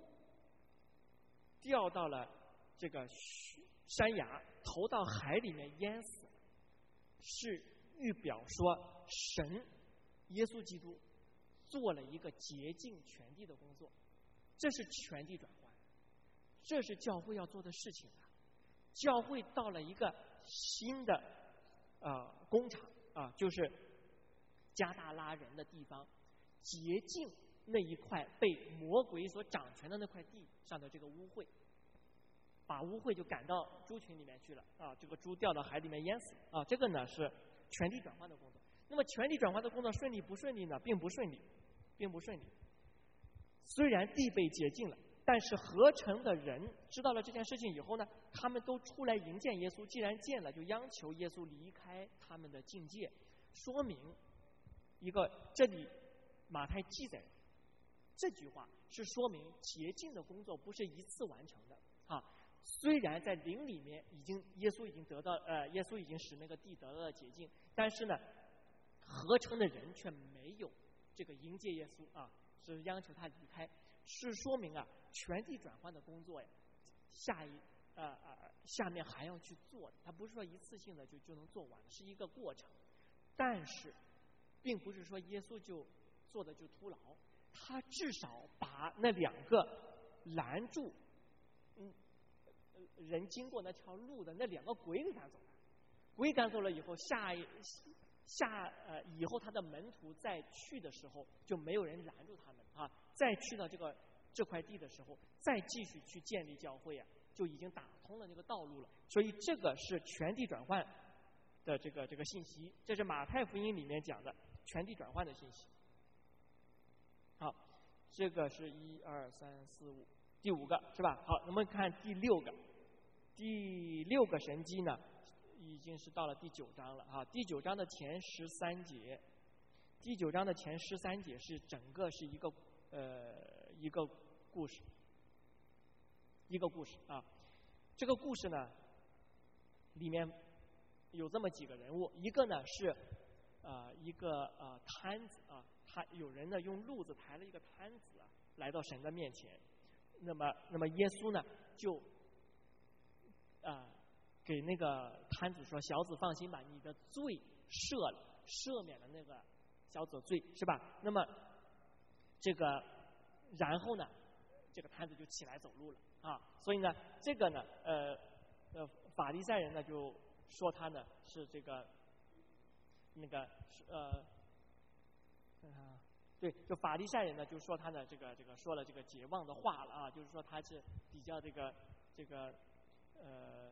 掉到了这个山崖，投到海里面淹死了，是预表说神耶稣基督做了一个洁净全地的工作，这是全地转换，这是教会要做的事情啊。教会到了一个新的呃工厂啊，就是加大拉人的地方，洁净那一块被魔鬼所掌权的那块地上的这个污秽，把污秽就赶到猪群里面去了啊，这个猪掉到海里面淹死啊，这个呢是全地转换的工作。那么全地转换的工作顺利不顺利呢？并不顺利，并不顺利。虽然地被洁净了，但是合成的人知道了这件事情以后呢，他们都出来迎见耶稣。既然见了，就央求耶稣离开他们的境界。说明一个，这里马太记载这句话是说明洁净的工作不是一次完成的啊。虽然在灵里面已经耶稣已经得到呃耶稣已经使那个地得到了洁净，但是呢，合成的人却没有这个迎接耶稣啊，是央求他离开，是说明啊全地转换的工作呀，下一呃呃下面还要去做的，他不是说一次性的就就能做完，是一个过程。但是，并不是说耶稣就做的就徒劳，他至少把那两个拦住，嗯，人经过那条路的那两个鬼给赶走了。鬼赶走了以后，下一下呃以后他的门徒再去的时候，就没有人拦住他们啊。再去到这个这块地的时候，再继续去建立教会啊，就已经打通了那个道路了。所以这个是全地转换的这个这个信息，这是马太福音里面讲的全地转换的信息。好，这个是一二三四五第五个是吧？好，我们看第六个，第六个神迹呢，已经是到了第九章了啊。第九章的前十三节，第九章的前十三节是整个是一个呃一个故事，一个故事啊。这个故事呢，里面有这么几个人物，一个呢是呃一个呃摊子啊，他有人呢用褥子抬了一个摊子啊，来到神的面前。那么那么耶稣呢就啊、呃、给那个摊子说：“小子放心吧，你的罪赦了，赦免了那个小子的罪，是吧？”那么这个然后呢，这个摊子就起来走路了啊。所以呢，这个呢呃呃法利赛人呢就说他呢是这个那个呃，啊，对，就法利赛人呢就说他呢这个这个说了这个解妄的话了啊，就是说他是比较这个这个呃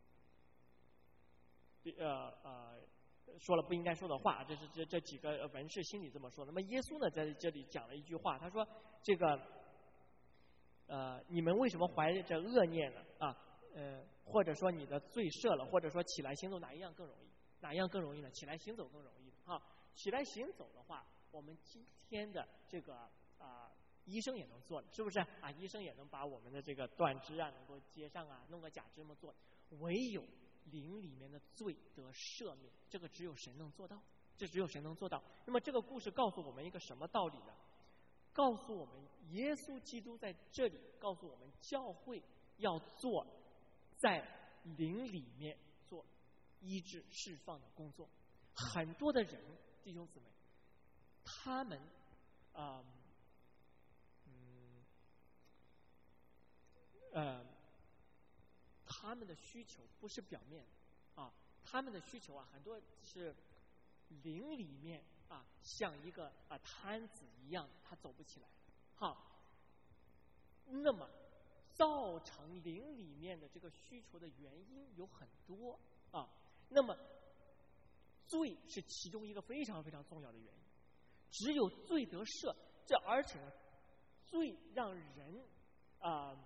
呃呃说了不应该说的话，这是这这几个文士心里这么说。那么耶稣呢在这里讲了一句话，他说这个呃你们为什么怀着恶念呢啊？呃，或者说你的罪赦了，或者说起来行走，哪一样更容易？哪一样更容易呢？起来行走更容易啊！起来行走的话，我们今天的这个啊、呃、医生也能做的，是不是啊？医生也能把我们的这个断肢啊能够接上啊，弄个假肢么做。唯有灵里面的罪得赦免，这个只有神能做到，这只有神能做到。那么这个故事告诉我们一个什么道理呢？告诉我们耶稣基督在这里告诉我们，教会要做在灵里面做医治释放的工作。很多的人弟兄姊妹，他们啊嗯呃他们的需求不是表面啊，他们的需求啊很多是灵里面啊，像一个啊瘫子一样，他走不起来。好，那么造成灵里面的这个需求的原因有很多啊。那么罪是其中一个非常非常重要的原因。只有罪得赦，这而且呢，罪让人啊、呃，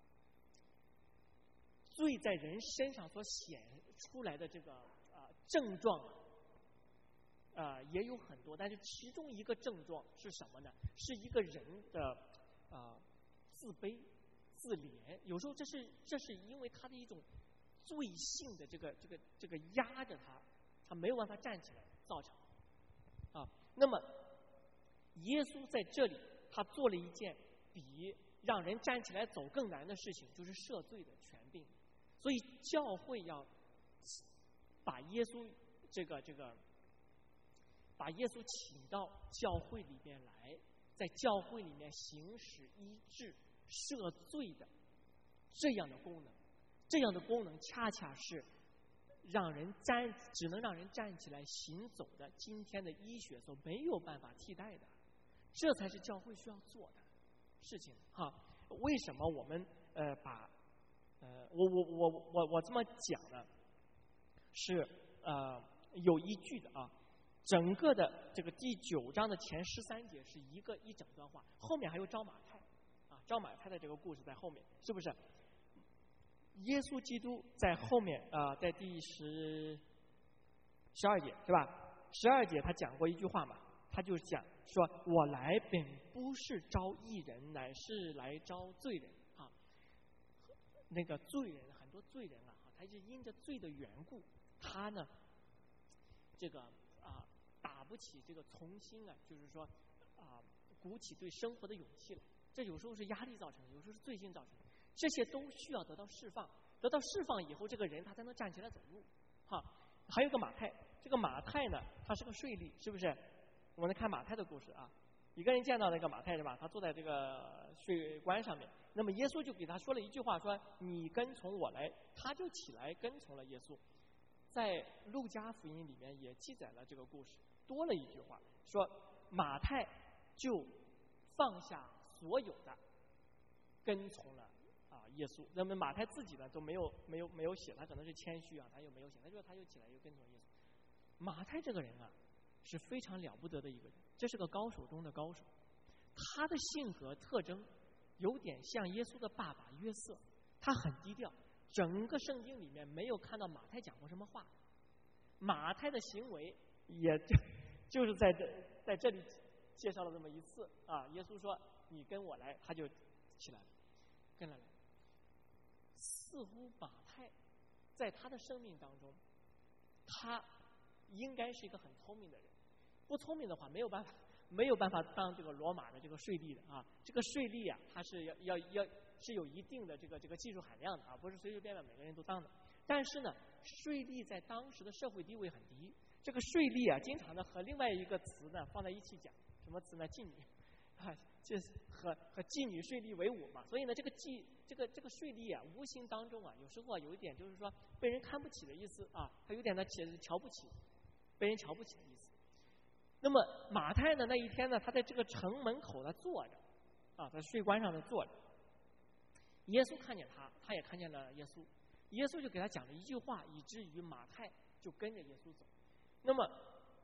罪在人身上所显出来的这个啊、呃、症状啊。呃，也有很多，但是其中一个症状是什么呢？是一个人的啊、呃、自卑、自怜。有时候这是这是因为他的一种罪性的这个这个这个压着他，他没有办法站起来造成啊。那么耶稣在这里，他做了一件比让人站起来走更难的事情，就是赦罪的权柄。所以教会要把耶稣这个这个。把耶稣请到教会里面来，在教会里面行使医治、赦罪的这样的功能，这样的功能恰恰是让人站只能让人站起来行走的今天的医学所没有办法替代的，这才是教会需要做的事情哈。为什么我们呃把呃我我我我我这么讲呢？是呃有依据的啊。整个的这个第九章的前十三节是一个一整段话，后面还有招马太啊，招马太的这个故事在后面，是不是？耶稣基督在后面啊、呃，在第十十二节是吧？十二节他讲过一句话嘛，他就讲说：“我来本不是招义人，乃是来招罪人。”啊，那个罪人，很多罪人啊，他是因着罪的缘故，他呢，这个啊。打不起这个从心啊，就是说啊、呃，鼓起对生活的勇气来。这有时候是压力造成的，有时候是罪性造成的。这些都需要得到释放，得到释放以后，这个人他才能站起来走路。哈，还有个马太，这个马太呢，他是个税吏，是不是？我们看马太的故事啊，一个人见到那个马太是吧？他坐在这个税关上面，那么耶稣就给他说了一句话，说：“你跟从我来。”他就起来跟从了耶稣。在路加福音里面也记载了这个故事。多了一句话，说马太就放下所有的，跟从了啊耶稣。那么马太自己呢都没有没有没有写，他可能是谦虚啊，他又没有写，他说他又起来又跟从耶稣。马太这个人啊是非常了不得的一个人，这是个高手中的高手。他的性格特征有点像耶稣的爸爸约瑟，他很低调，整个圣经里面没有看到马太讲过什么话。马太的行为也就就是在这在这里介绍了这么一次啊，耶稣说你跟我来，他就起来了，跟了来。似乎马太在他的生命当中，他应该是一个很聪明的人，不聪明的话没有办法没有办法当这个罗马的这个税吏的啊。这个税吏啊，他是要要要是有一定的这个这个技术含量的啊，不是随随便便每个人都当的。但是呢，税吏在当时的社会地位很低。这个税吏啊，经常的和另外一个词呢放在一起讲，什么词呢？妓女啊，这和和妓女税吏为伍嘛。所以呢，这个妓这个这个税吏啊，无形当中啊，有时候啊有一点就是说被人看不起的意思啊，他有点呢瞧不起，被人瞧不起的意思。那么马太呢，那一天呢，他在这个城门口呢坐着啊，在税关上呢坐着。耶稣看见他，他也看见了耶稣，耶稣就给他讲了一句话，以至于马太就跟着耶稣走。那么，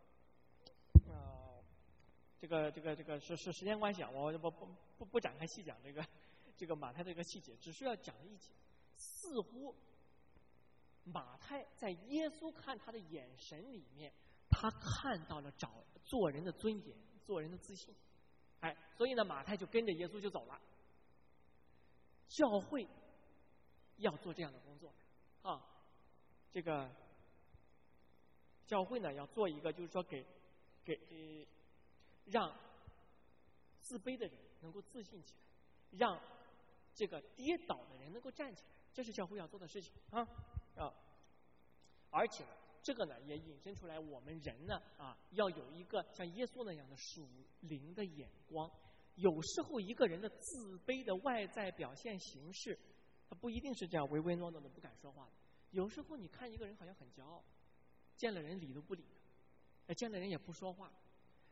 呃，这个这个这个是是时间关系啊，我不不不不展开细讲这个这个马太这个细节，只需要讲一节。似乎马太在耶稣看他的眼神里面，他看到了找做人的尊严，做人的自信。哎，所以呢，马太就跟着耶稣就走了。教会要做这样的工作啊，这个。教会呢要做一个，就是说给给、呃、让自卑的人能够自信起来，让这个跌倒的人能够站起来，这是教会要做的事情啊啊！而且呢，这个呢也引申出来，我们人呢啊要有一个像耶稣那样的属灵的眼光。有时候一个人的自卑的外在表现形式，他不一定是这样唯唯诺诺的不敢说话的。有时候你看一个人好像很骄傲。见了人理都不理他，见了人也不说话，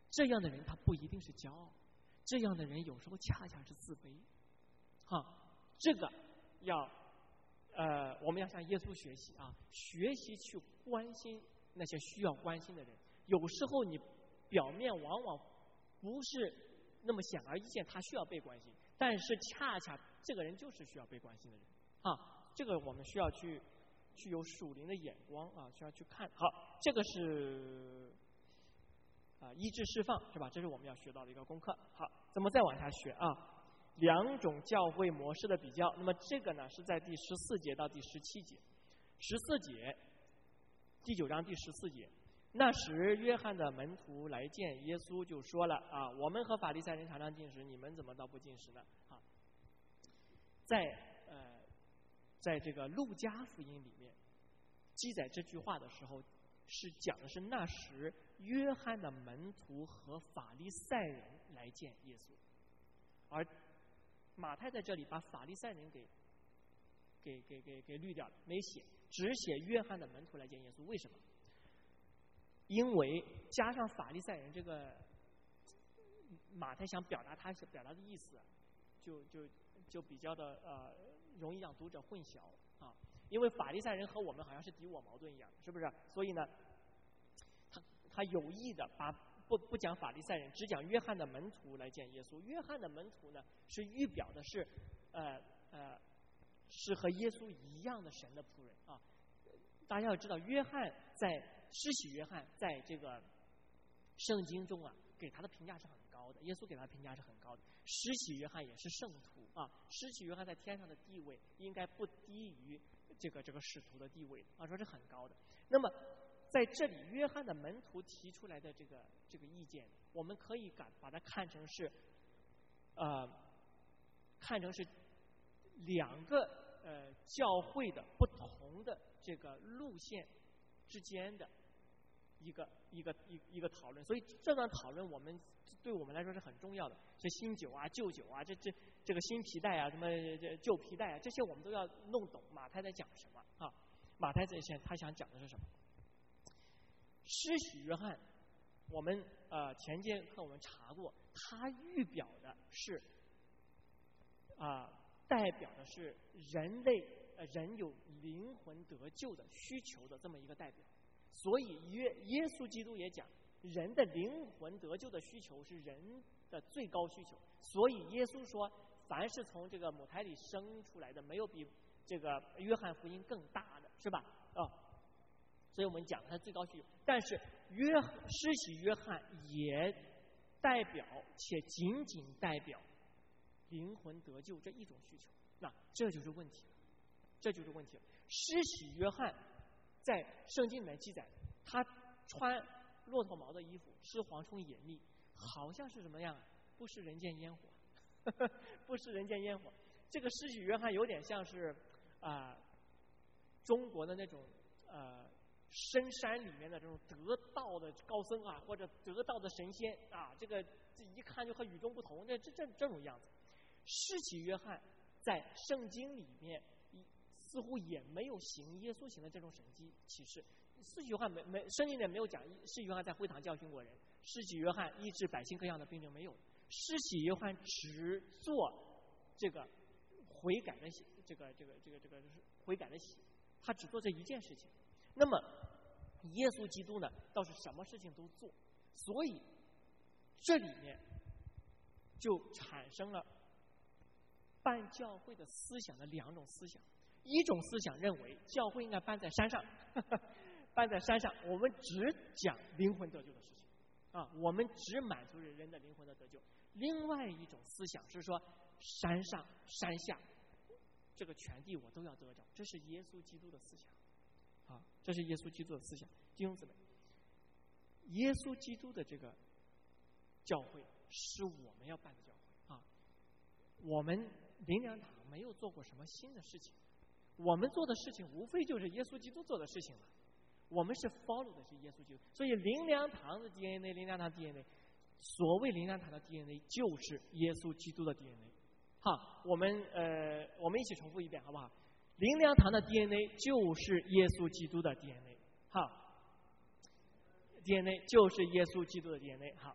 这样的人他不一定是骄傲，这样的人有时候恰恰是自卑。哈，这个要呃，我们要向耶稣学习啊，学习去关心那些需要关心的人。有时候你表面往往不是那么显而易见，他需要被关心，但是恰恰这个人就是需要被关心的人啊。这个我们需要去去有属灵的眼光啊，需要去看。好，这个是啊医治释放是吧？这是我们要学到的一个功课。好，怎么再往下学啊？两种教会模式的比较。那么这个呢是在第十四节到第十七节。十四节，第九章第十四节。那时约翰的门徒来见耶稣，就说了啊，我们和法利赛人常常进食，你们怎么倒不进食呢？啊，在呃，在这个路加福音里面记载这句话的时候，是讲的是那时约翰的门徒和法利赛人来见耶稣，而马太在这里把法利赛人给给给给给滤掉了，没写，只写约翰的门徒来见耶稣。为什么？因为加上法利赛人这个，马太想表达他表达的意思，就就就比较的呃容易让读者混淆啊。因为法利赛人和我们好像是敌我矛盾一样，是不是？所以呢，他他有意的把不不讲法利赛人，只讲约翰的门徒来见耶稣。约翰的门徒呢，是预表的是呃呃是和耶稣一样的神的仆人啊。大家要知道，约翰在施洗约翰在这个圣经中啊，给他的评价是很高的，耶稣给他的评价是很高的。施洗约翰也是圣徒啊，施洗约翰在天上的地位应该不低于这个这个使徒的地位啊，说是很高的。那么在这里，约翰的门徒提出来的这个这个意见，我们可以把把它看成是呃看成是两个呃教会的不同的这个路线之间的一个一个一一个讨论。所以这段讨论我们对我们来说是很重要的，是新酒啊旧酒啊，这这这个新皮带啊什么旧皮带啊，这些我们都要弄懂马太在讲什么啊。马太这些他想讲的是什么？施洗约翰我们呃前节课我们查过，他预表的是啊、呃、代表的是人类呃人有灵魂得救的需求的这么一个代表。所以约耶稣基督也讲，人的灵魂得救的需求是人的最高需求。所以耶稣说，凡是从这个母胎里生出来的，没有比这个约翰福音更大的，是吧？哦，所以我们讲他最高需求。但是约施洗约翰也代表且仅仅代表灵魂得救这一种需求。那这就是问题了，这就是问题了。施洗约翰在圣经里面记载，他穿骆驼毛的衣服，吃蝗虫野蜜，好像是什么样？不食人间烟火，呵呵不食人间烟火。这个施洗约翰有点像是啊、呃、中国的那种呃深山里面的这种得道的高僧啊，或者得道的神仙啊，这个这一看就和与众不同，这这这这种样子。施洗约翰在圣经里面似乎也没有行耶稣行的这种神迹启示。施洗约翰没没圣经里没有讲施洗约翰在会堂教训过人，施洗约翰医治百姓各样的病症没有。施洗约翰只做这个悔改的喜，这个这个这个这个就是悔改的喜，他只做这一件事情。那么耶稣基督呢，倒是什么事情都做，所以这里面就产生了办教会的思想的两种思想。一种思想认为教会应该搬在山上，呵呵搬在山上，我们只讲灵魂得救的事情啊，我们只满足人的灵魂的得救。另外一种思想是说，山上山下这个全地我都要得着，这是耶稣基督的思想啊，这是耶稣基督的思想。弟兄姊妹，耶稣基督的这个教会是我们要办的教会啊，我们灵粮堂没有做过什么新的事情。我们做的事情无非就是耶稣基督做的事情了，我们是 follow 的是耶稣基督。所以灵粮堂的 D N A， 灵粮堂 D N A， 所谓灵粮堂的 D N A 就是耶稣基督的 D N A。 好，我们呃我们一起重复一遍好不好？灵粮堂的 D N A 就是耶稣基督的 D N A。 好， D N A 就是耶稣基督的 D N A。 好，哎，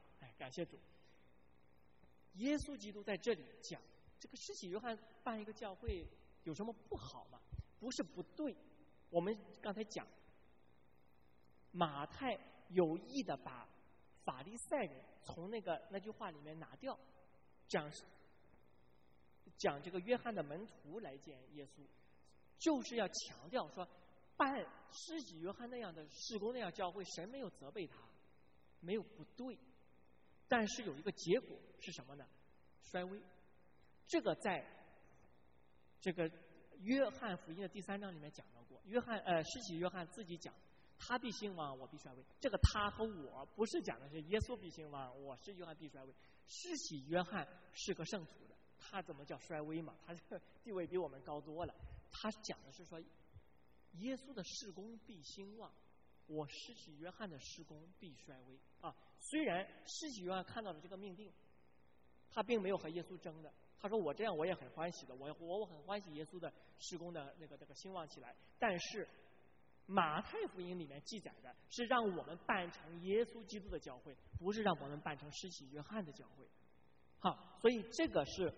感谢主。耶稣基督在这里讲，这个施洗约翰办一个教会有什么不好吗？不是不对。我们刚才讲，马太有意的把法利赛人从那个那句话里面拿掉，讲讲这个约翰的门徒来见耶稣，就是要强调说，办施洗约翰那样的事工那样教会，神没有责备他，没有不对，但是有一个结果是什么呢？衰微。这个在这个约翰福音的第三章里面讲到过，约翰呃施洗约翰自己讲，他必兴旺，我必衰微。这个他和我不是讲的是耶稣必兴旺，我是约翰必衰微。施洗约翰是个圣徒的，他怎么叫衰微嘛？他这个地位比我们高多了。他讲的是说，耶稣的事工必兴旺，我施洗约翰的事工必衰微啊。虽然施洗约翰看到了这个命定，他并没有和耶稣争的。他说我这样我也很欢喜的，我我我很欢喜耶稣的事工的那个那个兴旺起来。但是马太福音里面记载的是让我们办成耶稣基督的教会，不是让我们办成施洗约翰的教会。好，所以这个是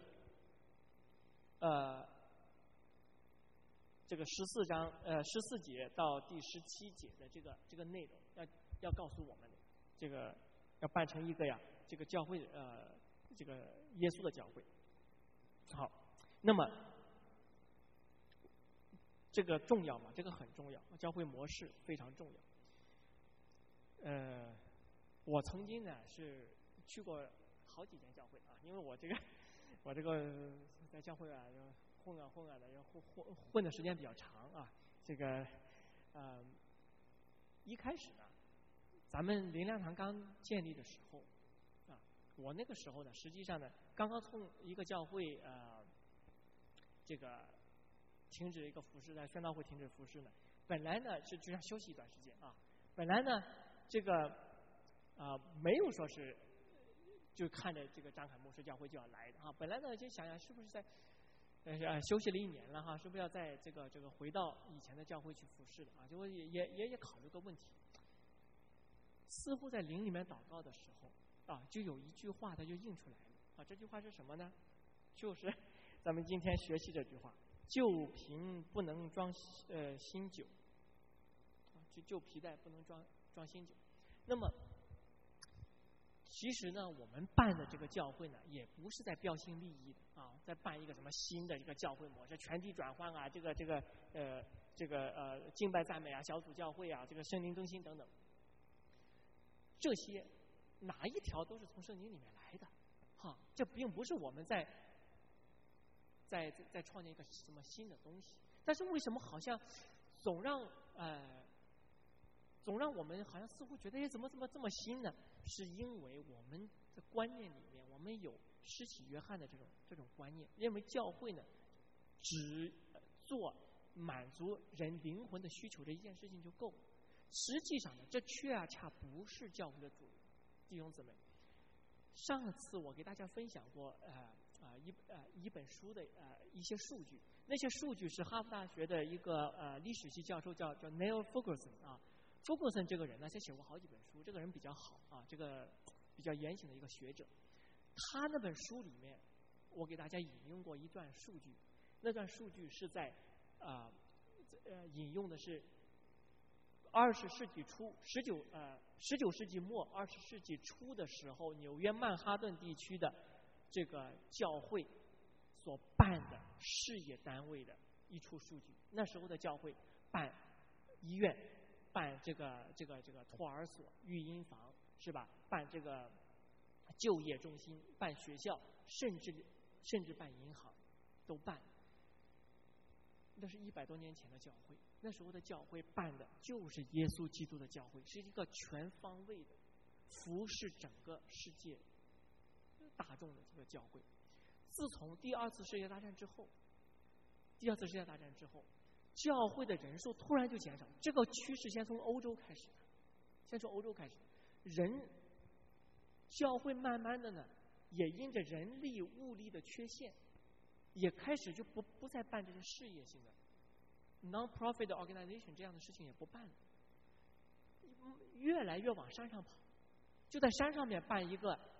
呃这个十四章呃十四节到第十七节的这个这个内容，要要告诉我们，这个要办成一个呀这个教会呃这个耶稣的教会。好，那么这个重要吗？这个很重要，教会模式非常重要。呃，我曾经呢是去过好几间教会啊，因为我这个我这个在教会啊混啊混啊的，混混混的时间比较长啊。这个呃一开始呢，咱们灵粮堂刚建立的时候啊，我那个时候呢，实际上呢，刚刚从一个教会呃这个停止一个服饰，在宣道会停止服饰呢，本来呢是就想休息一段时间啊。本来呢这个啊、呃、没有说是就看着这个张凯牧师教会就要来的啊。本来呢就想想是不是在呃休息了一年了哈，是不是要在这个这个回到以前的教会去服侍的啊？结果也也也也考虑个问题，似乎在灵里面祷告的时候啊，就有一句话它就印出来了啊。这句话是什么呢？就是咱们今天学习这句话：旧瓶不能装呃新酒，啊，就旧皮带不能装装新酒。那么，其实呢，我们办的这个教会呢，也不是在标新立异的啊，在办一个什么新的一个教会模式，全体转换啊，这个这个呃这个呃敬拜赞美啊，小组教会啊，这个圣灵更新等等，这些哪一条都是从圣经里面来的，哈，这并不是我们在在在在创建一个什么新的东西。但是为什么好像总让呃总让我们好像似乎觉得哎怎么怎么这么新呢？是因为我们的观念里面，我们有施洗约翰的这种这种观念，认为教会呢只做满足人灵魂的需求这一件事情就够。实际上呢，这却啊恰不是教会的主流。弟兄姊妹，上次我给大家分享过呃啊一呃一本书的呃一些数据，那些数据是哈佛大学的一个呃历史系教授叫叫 Neil Ferguson 啊。福格森这个人呢，他写过好几本书，这个人比较好啊，这个比较严谨的一个学者。他那本书里面，我给大家引用过一段数据，那段数据是在啊呃引用的是二十世纪初十九呃十九世纪末二十世纪初的时候，纽约曼哈顿地区的这个教会所办的事业单位的一处数据。那时候的教会办医院，办这个这个这个托儿所、育婴房是吧？办这个就业中心、办学校，甚至甚至办银行，都办。那是一百多年前的教会，那时候的教会办的就是耶稣基督的教会，是一个全方位的服侍整个世界大众的这个教会。自从第二次世界大战之后，第二次世界大战之后。教会的人数突然就减少，这个趋势先从欧洲开始，先从欧洲开始，人教会慢慢的呢，也因着人力物力的缺陷，也开始就不不再办这些事业性的 non-profit organization 这样的事情也不办了，越来越往山上跑，就在山上面办一个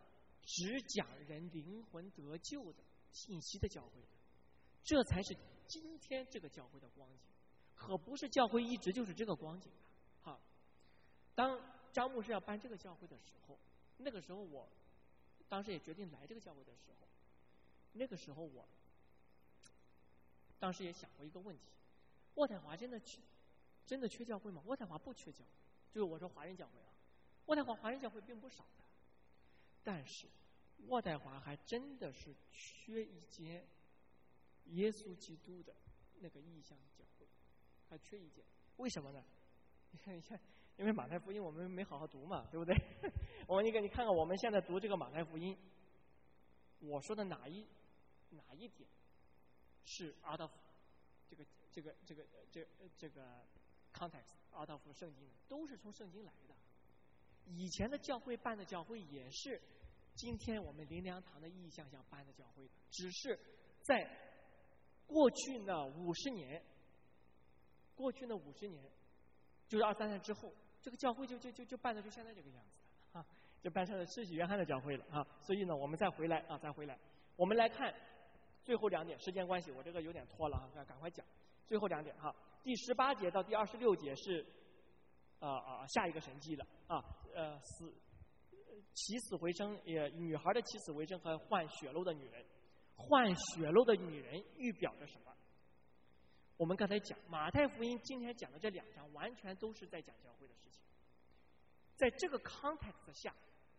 只讲人灵魂得救的信息的教会的，这才是今天这个教会的光景，可不是教会一直就是这个光景的。好，当张牧师要办这个教会的时候，那个时候我当时也决定来这个教会的时候，那个时候我当时也想过一个问题：渥太华真的缺真的缺教会吗？渥太华不缺教会，就是我说华人教会啊，渥太华华人教会并不少的，但是渥太华还真的是缺一间耶稣基督的那个意象教会，还缺一间。为什么呢？你看，你看，因为马太福音我们没好好读嘛，对不对？我们你看，你看看我们现在读这个马太福音，我说的哪一哪一点是 out of 这个这个这个这这个 context out of 圣经的，都是从圣经来的。以前的教会办的教会也是今天我们灵粮堂的意象下办的教会的，只是在过去那五十年，过去那五十年，就是二三年之后，这个教会就就就就办的就现在这个样子的啊，就办成了施洗约翰的教会了啊。所以呢，我们再回来啊，再回来，我们来看最后两点，时间关系，我这个有点拖了啊，赶快讲。最后两点哈，第十八节到第二十六节是啊啊、呃、下一个神迹了啊，呃死起死回生，也女孩的起死回生和患血漏的女人，患血漏的女人预表着什么？我们刚才讲马太福音今天讲的这两章完全都是在讲教会的事情，在这个 context 下，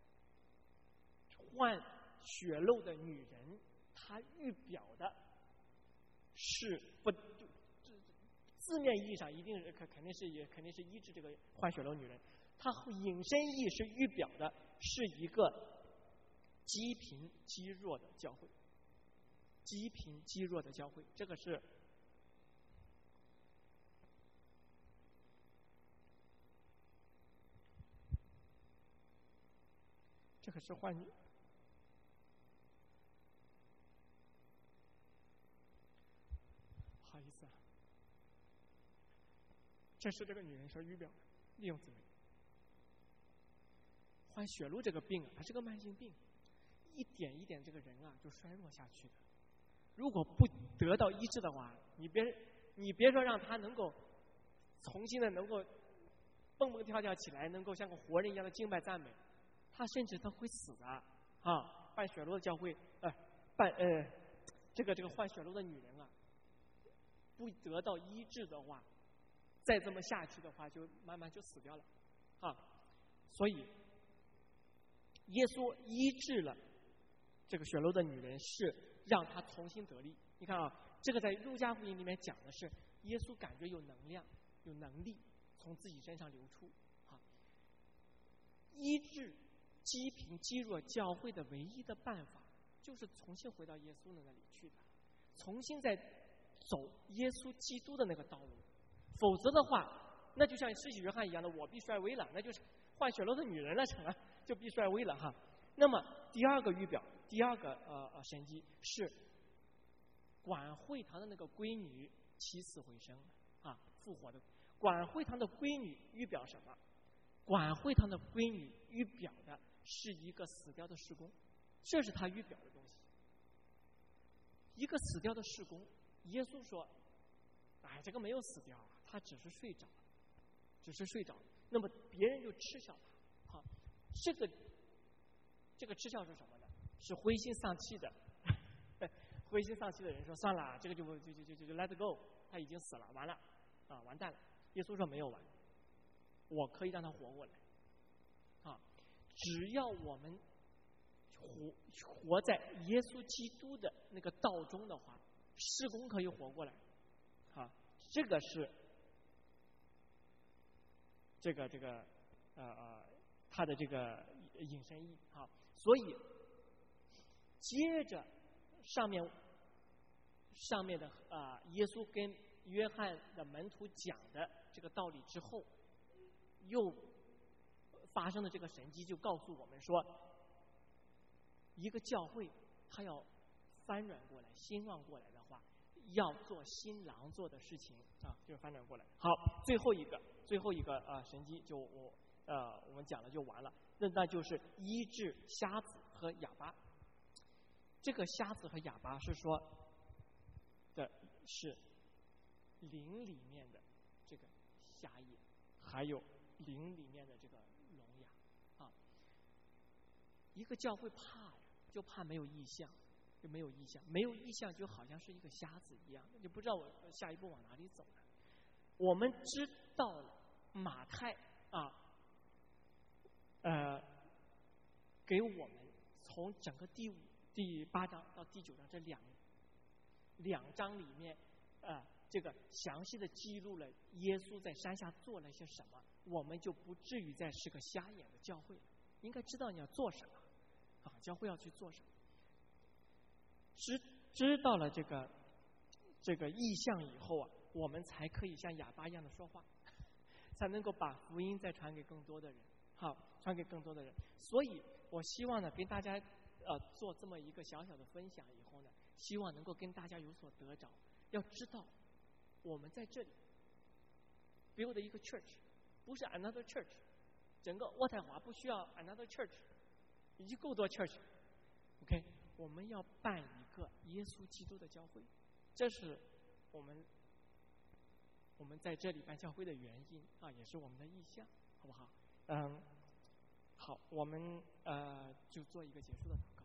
患血漏的女人她预表的是不字面意义上一定是肯肯定是也肯定是医治这个患血漏女人，它引申义是预表的是一个积贫积弱的教会，积贫积弱的教会，这个是这个是患女。不好意思啊，这是这个女人所预表的利用姊妹。患血漏这个病啊，它是个慢性病，一点一点这个人啊就衰弱下去的。如果不得到医治的话，你别你别说让他能够重新的能够蹦蹦跳跳起来，能够像个活人一样的敬拜赞美，他甚至他会死的啊！患血漏的教会，呃，办呃，这个这个患血漏的女人啊，不得到医治的话，再这么下去的话，就慢慢就死掉了啊！所以耶稣医治了这个血漏的女人，是让她重新得力。你看啊，这个在路加福音里面讲的是耶稣感觉有能量、有能力从自己身上流出啊。医治积贫积弱教会的唯一的办法，就是重新回到耶稣的那里去的，重新再走耶稣基督的那个道路。否则的话，那就像施洗约翰一样的，我必衰微了，那就是患血漏的女人了，成了就必衰微了哈。那么第二个预表，第二个呃呃神迹是管会堂的那个闺女起死回生啊，复活的。管会堂的闺女预表什么？管会堂的闺女预表的是一个死掉的事工，这是他预表的东西。一个死掉的事工，耶稣说：“哎，这个没有死掉啊，他只是睡着，只是睡着。”那么别人就嗤笑他，好，这个这个嗤笑是什么呢？是灰心丧气的，灰心丧气的人说：“算了，这个就就就就就 let it go， 他已经死了，完了啊，完蛋了。”耶稣说：“没有完，我可以让他活过来。啊，只要我们活活在耶稣基督的那个道中的话，事工可以活过来。啊，这个是这个这个呃呃他的这个引申义啊，所以接着上面上面的啊、呃，耶稣跟约翰的门徒讲的这个道理之后，又发生的这个神迹，就告诉我们说，一个教会他要翻转过来、兴旺过来的话，要做新郎做的事情啊，就是翻转过来。好，最后一个，最后一个啊、呃、神迹就我呃我们讲了就完了，那那就是医治瞎子和和哑巴。这个瞎子和哑巴是说的是灵里面的这个瞎眼，还有灵里面的这个聋哑啊。一个教会怕呀，就怕没有异象，就没有异象，没有异象就好像是一个瞎子一样，就不知道我下一步往哪里走了。我们知道了马太啊，呃，给我们从整个第五、第八章到第九章这两两章里面，呃，这个详细的记录了耶稣在山下做了些什么，我们就不至于再是个瞎眼的教会了。应该知道你要做什么啊，教会要去做什么。知知道了这个这个意象以后啊，我们才可以像哑巴一样的说话，才能够把福音再传给更多的人，好，传给更多的人。所以我希望呢，跟大家呃做这么一个小小的分享以后呢，希望能够跟大家有所得着。要知道，我们在这里 build 一个 church， 不是 another church， 整个渥太华不需要 another church， 已经够多 church。OK， 我们要办一个耶稣基督的教会，这是我们我们在这里办教会的原因啊，也是我们的意向，好不好？嗯，好，我们呃就做一个结束的祷告。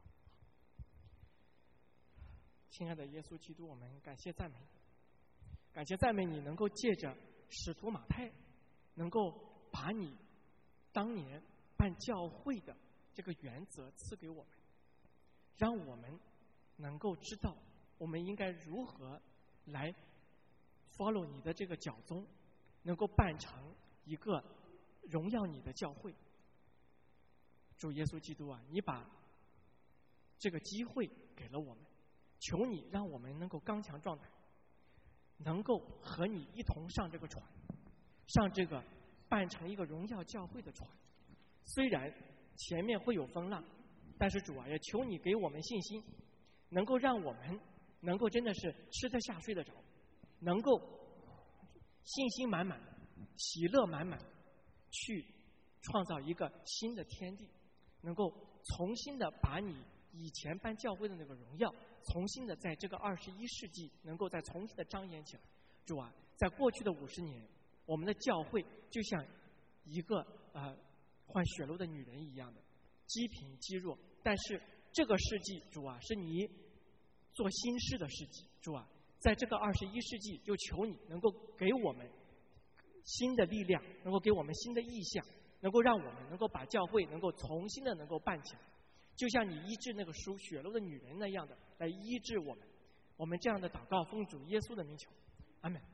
亲爱的耶稣基督，我们感谢赞美你，感谢赞美你能够借着使徒马太，能够把你当年办教会的这个原则赐给我们，让我们能够知道我们应该如何来 follow 你的这个教宗，能够办成一个荣耀你的教会。主耶稣基督啊，你把这个机会给了我们，求你让我们能够刚强壮胆，能够和你一同上这个船，上这个办成一个荣耀教会的船。虽然前面会有风浪，但是主啊，也求你给我们信心，能够让我们能够真的是吃得下睡得着，能够信心满满的、喜乐满满，去创造一个新的天地，能够重新的把你以前办教会的那个荣耀，重新的在这个二十一世纪能够再重新的彰显起来。主啊，在过去的五十年，我们的教会就像一个呃患血漏的女人一样的积贫积弱，但是这个世纪，主啊，是你做新事的世纪。主啊，在这个二十一世纪，就求你能够给我们新的力量，能够给我们新的意象，能够让我们能够把教会能够重新的能够办起来，就像你医治那个属血漏的女人那样的来医治我们。我们这样的祷告奉主耶稣的名求，阿们。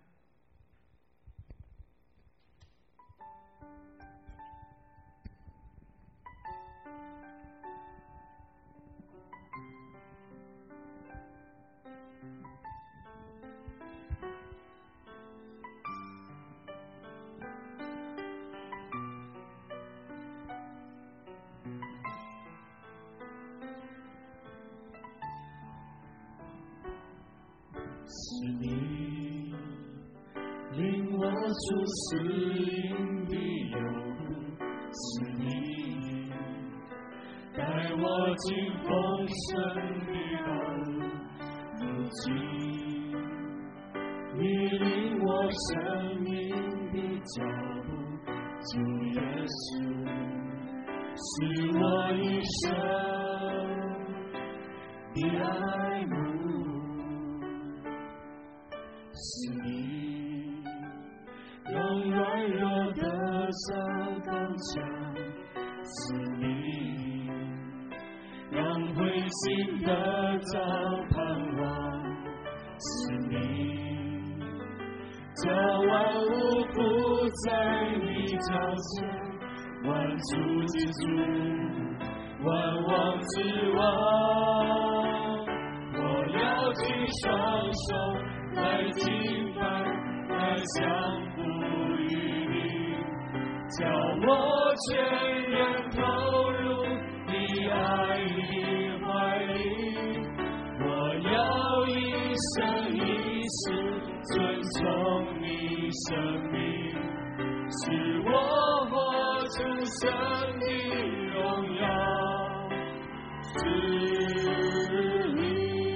是你领我出死荫的幽谷，是你带我进丰盛的道路。如今你领我生命的脚步，主耶稣是我一生的爱慕。是你用软弱的伤刚强，是你让灰心的找盼望，是你叫万物伏在你脚前，万主之主，万王之王。我要举双手来敬拜，来降服于你，叫我全然投入你爱的怀里。我要一生一世尊崇你生命，使我活出神的荣耀。 是你，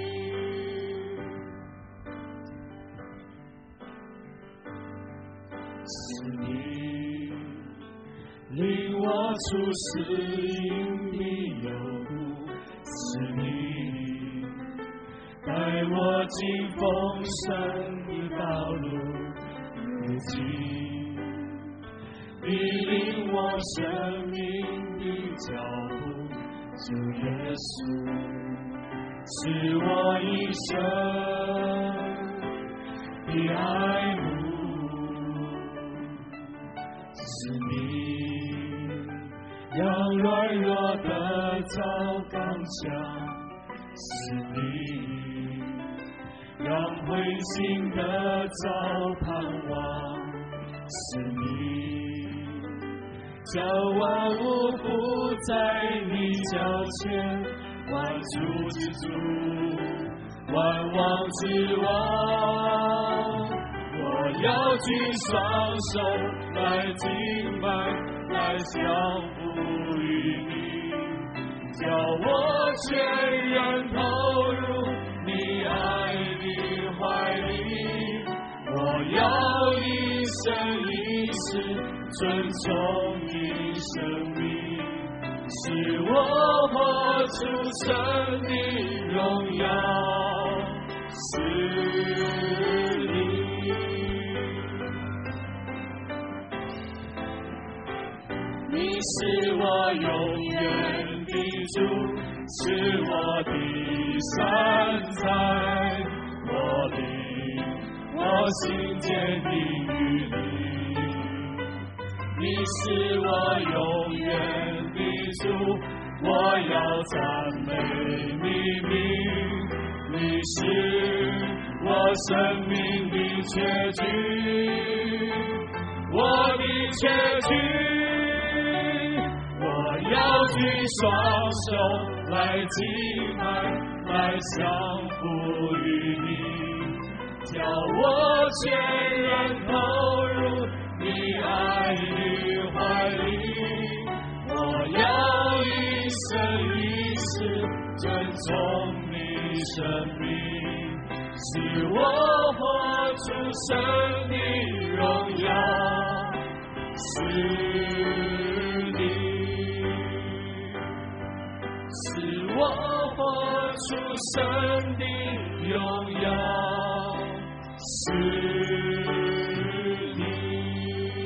是你领我出死荫的幽谷，是你带我经丰盛的道路，如今你领我生命的脚步，主耶稣是我一生的爱慕，是你让软弱的遭刚强，是你让灰心的遭盼望，是你叫万物伏在你脚前，万主之主，万王之王。我要举双手来敬拜，来降服于你，叫我全然投入你爱的怀里。我要一生一世尊崇你生命，使我活出神的荣耀，是你。你是我永远的主，是我的山寨，我灵我心坚定于你。你是我永远的主，我要赞美你名。你是我生命的确据，我的确据。我要举双手来敬拜，来降服于你，叫我全然投入你爱的怀里。我要一生一世尊崇你生命，使我活出神的荣耀，是你。使我活出神的荣耀，是你。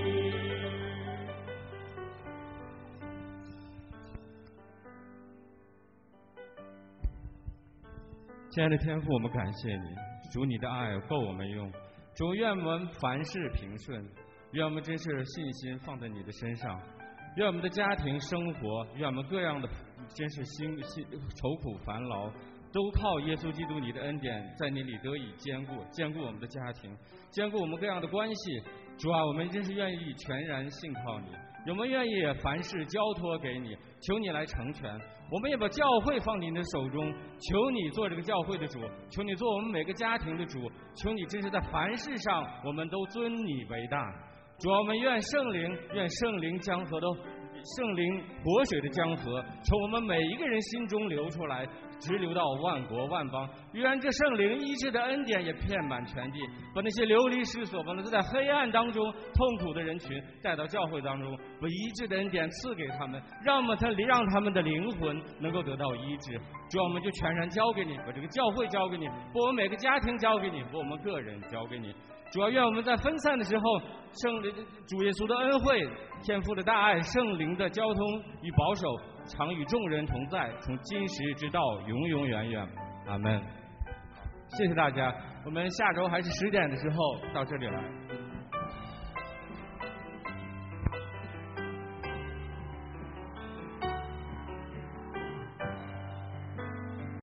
亲爱的天父，我们感谢你，主，你的爱够我们用。主，愿我们凡事平顺，愿我们真是信心放在你的身上，愿我们的家庭生活，愿我们各样的真是心心愁苦烦劳，都靠耶稣基督你的恩典，在你里得以坚固，坚固我们的家庭，坚固我们各样的关系。主啊，我们真是愿意全然信靠你，我们愿意凡事交托给你，求你来成全。我们也把教会放你的手中，求你做这个教会的主，求你做我们每个家庭的主，求你真是在凡事上我们都尊你为大。主啊，我们愿圣灵，愿圣灵江河的圣灵活水的江河从我们每一个人心中流出来，直流到万国万邦。愿这圣灵医治的恩典也遍满全地，把那些流离失所，把那些在黑暗当中痛苦的人群带到教会当中，把医治的恩典赐给他们，让我们他让他们的灵魂能够得到医治。主啊，我们就全然交给你，把这个教会交给你，把我们每个家庭交给你，把我们个人交给你。主要愿我们在分散的时候，圣主耶稣的恩惠、天父的大爱、圣灵的交通与保守，常与众人同在，从今时直到永永远远。阿门。谢谢大家，我们下周还是十点的时候到这里来。